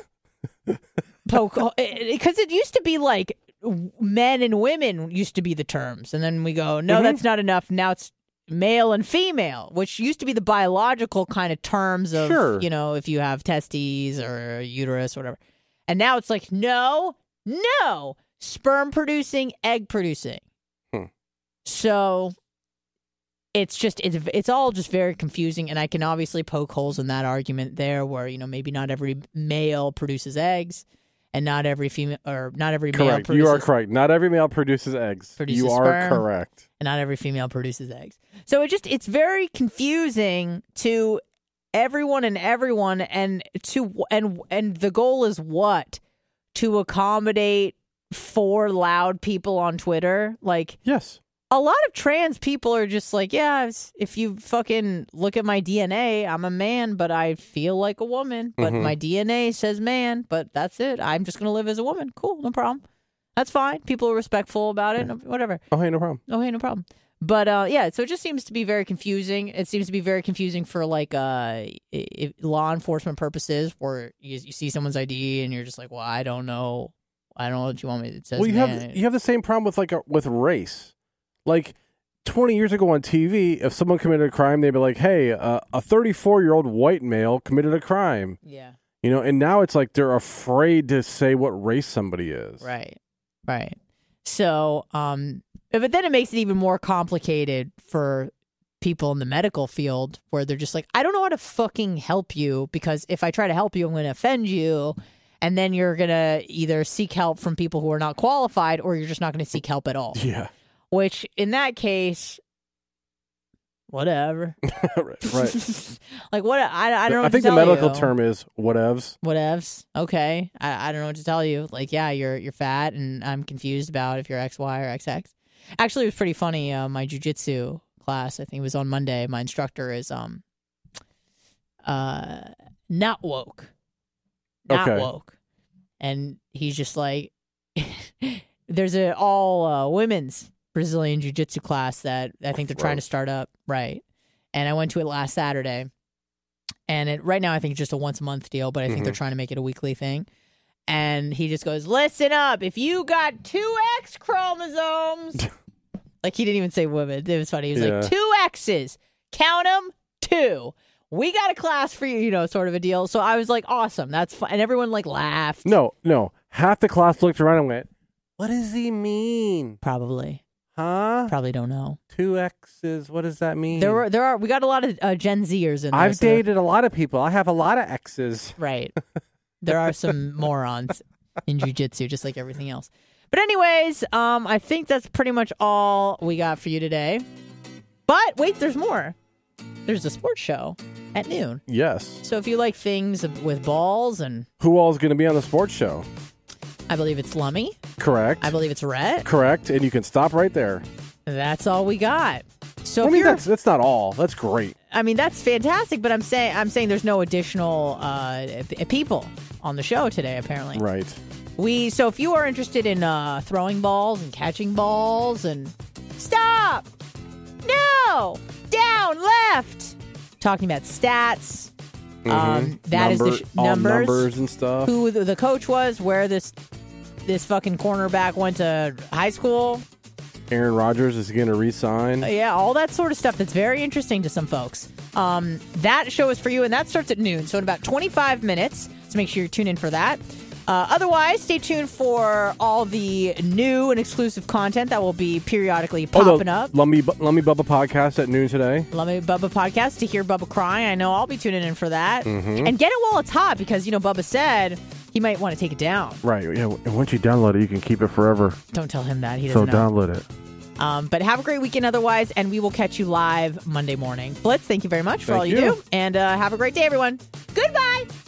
to poke because it used to be like men and women used to be the terms, and then we go no, Mhm. that's not enough. Now it's male and female, which used to be the biological kind of terms of Sure. you know if you have testes or uterus or whatever, and now it's like no, no, sperm producing, egg producing. Hmm. So it's just it's it's all just very confusing, and I can obviously poke holes in that argument there, where you know maybe not every male produces eggs, and not every female or not every male Correct. produces You are correct. Not every male produces eggs. Produces you are sperm. correct. and not every female produces eggs. So it just it's very confusing to everyone and everyone, and to and and the goal is what? To accommodate four loud people on Twitter. Like Yes. a lot of trans people are just like, yeah, it's- if you fucking look at my D N A, I'm a man, but I feel like a woman. But Mhm. my D N A says man, but that's it. I'm just going to live as a woman. Cool, no problem. That's fine. People are respectful about it. No, whatever. Oh, hey, no problem. Oh, hey, no problem. But uh, yeah, so it just seems to be very confusing. It seems to be very confusing for like uh, i- i- law enforcement purposes, where you, you see someone's I D and you're just like, well, I don't know. I don't know what you want me to. It says Well, you man. have you have the same problem with like a, with race. Like twenty years ago on T V, if someone committed a crime, they'd be like, "Hey, uh, a thirty-four-year-old white male committed a crime." Yeah. You know, and now it's like they're afraid to say what race somebody is. Right. Right. So, um, but then it makes it even more complicated for people in the medical field, where they're just like, I don't know how to fucking help you, because if I try to help you, I'm going to offend you. And then you're going to either seek help from people who are not qualified, or you're just not going to seek help at all. Yeah. Which in that case, whatever. Right. Like what? I, I don't know. I What think to the tell medical you. term is whatevs. Whatevs. Okay. I, I don't know what to tell you. Like, yeah, you're you're fat, and I'm confused about if you're X Y or X X. Actually, it was pretty funny. Uh, my jujitsu class, I think it was on Monday. My instructor is um, uh, not woke, not Okay. woke, and he's just like, there's a all uh, women's Brazilian jiu-jitsu class that I think they're trying to Gross. start up, right? And I went to it last Saturday, and it right now I think it's just a once a month deal, but I think they're trying to make it a weekly thing. And he just goes, listen up. If you got two X chromosomes, like he didn't even say women. It was funny. He was Yeah. like, two X's. Count them, two. We got a class for you, you know, sort of a deal. So I was like, awesome. That's fun. And everyone like laughed. No, no. Half the class looked around and went, what does he mean? Probably. Huh? Probably don't know. Two X's. What does that mean? There were, there are, we got a lot of uh, Gen Zers in there. I've so- dated a lot of people. I have a lot of X's. Right. There are some morons in jiu-jitsu, just like everything else. But anyways, um, I think that's pretty much all we got for you today. But wait, there's more. There's a sports show at noon. Yes. So if you like things with balls, and Who all is going to be on the sports show? I believe it's Lummy. Correct. I believe it's Rhett. Correct. And you can stop right there. That's all we got. So I if mean, you're, that's that's not all. That's great. I mean, that's fantastic. But I'm saying, I'm saying there's no additional uh, p- people on the show today. Apparently, Right. We so if you are interested in uh, throwing balls and catching balls and stop, no, down, left, talking about stats. Um, that is Number, the sh- all numbers, numbers and stuff. who the, the coach was, where this this fucking cornerback went to high school. Aaron Rodgers is going to re-sign. Uh, yeah, all that sort of stuff that's very interesting to some folks. Um, that show is for you, and that starts at noon, so in about twenty-five minutes. So make sure you tune in for that. Uh, otherwise, stay tuned for all the new and exclusive content that will be periodically Oh, popping the up. Lummy, Bu- Lummy Bubba podcast at noon today. Love Me Bubba podcast to hear Bubba cry. I know I'll be tuning in for that. Mm-hmm. And get it while it's hot because, you know, Bubba said he might want to take it down. Right. Yeah. And once you download it, you can keep it forever. Don't tell him that. He So doesn't know. download it. Um, but have a great weekend otherwise, and we will catch you live Monday morning. Blitz, thank you very much for Thank all you, you. do. And uh, have a great day, everyone. Goodbye.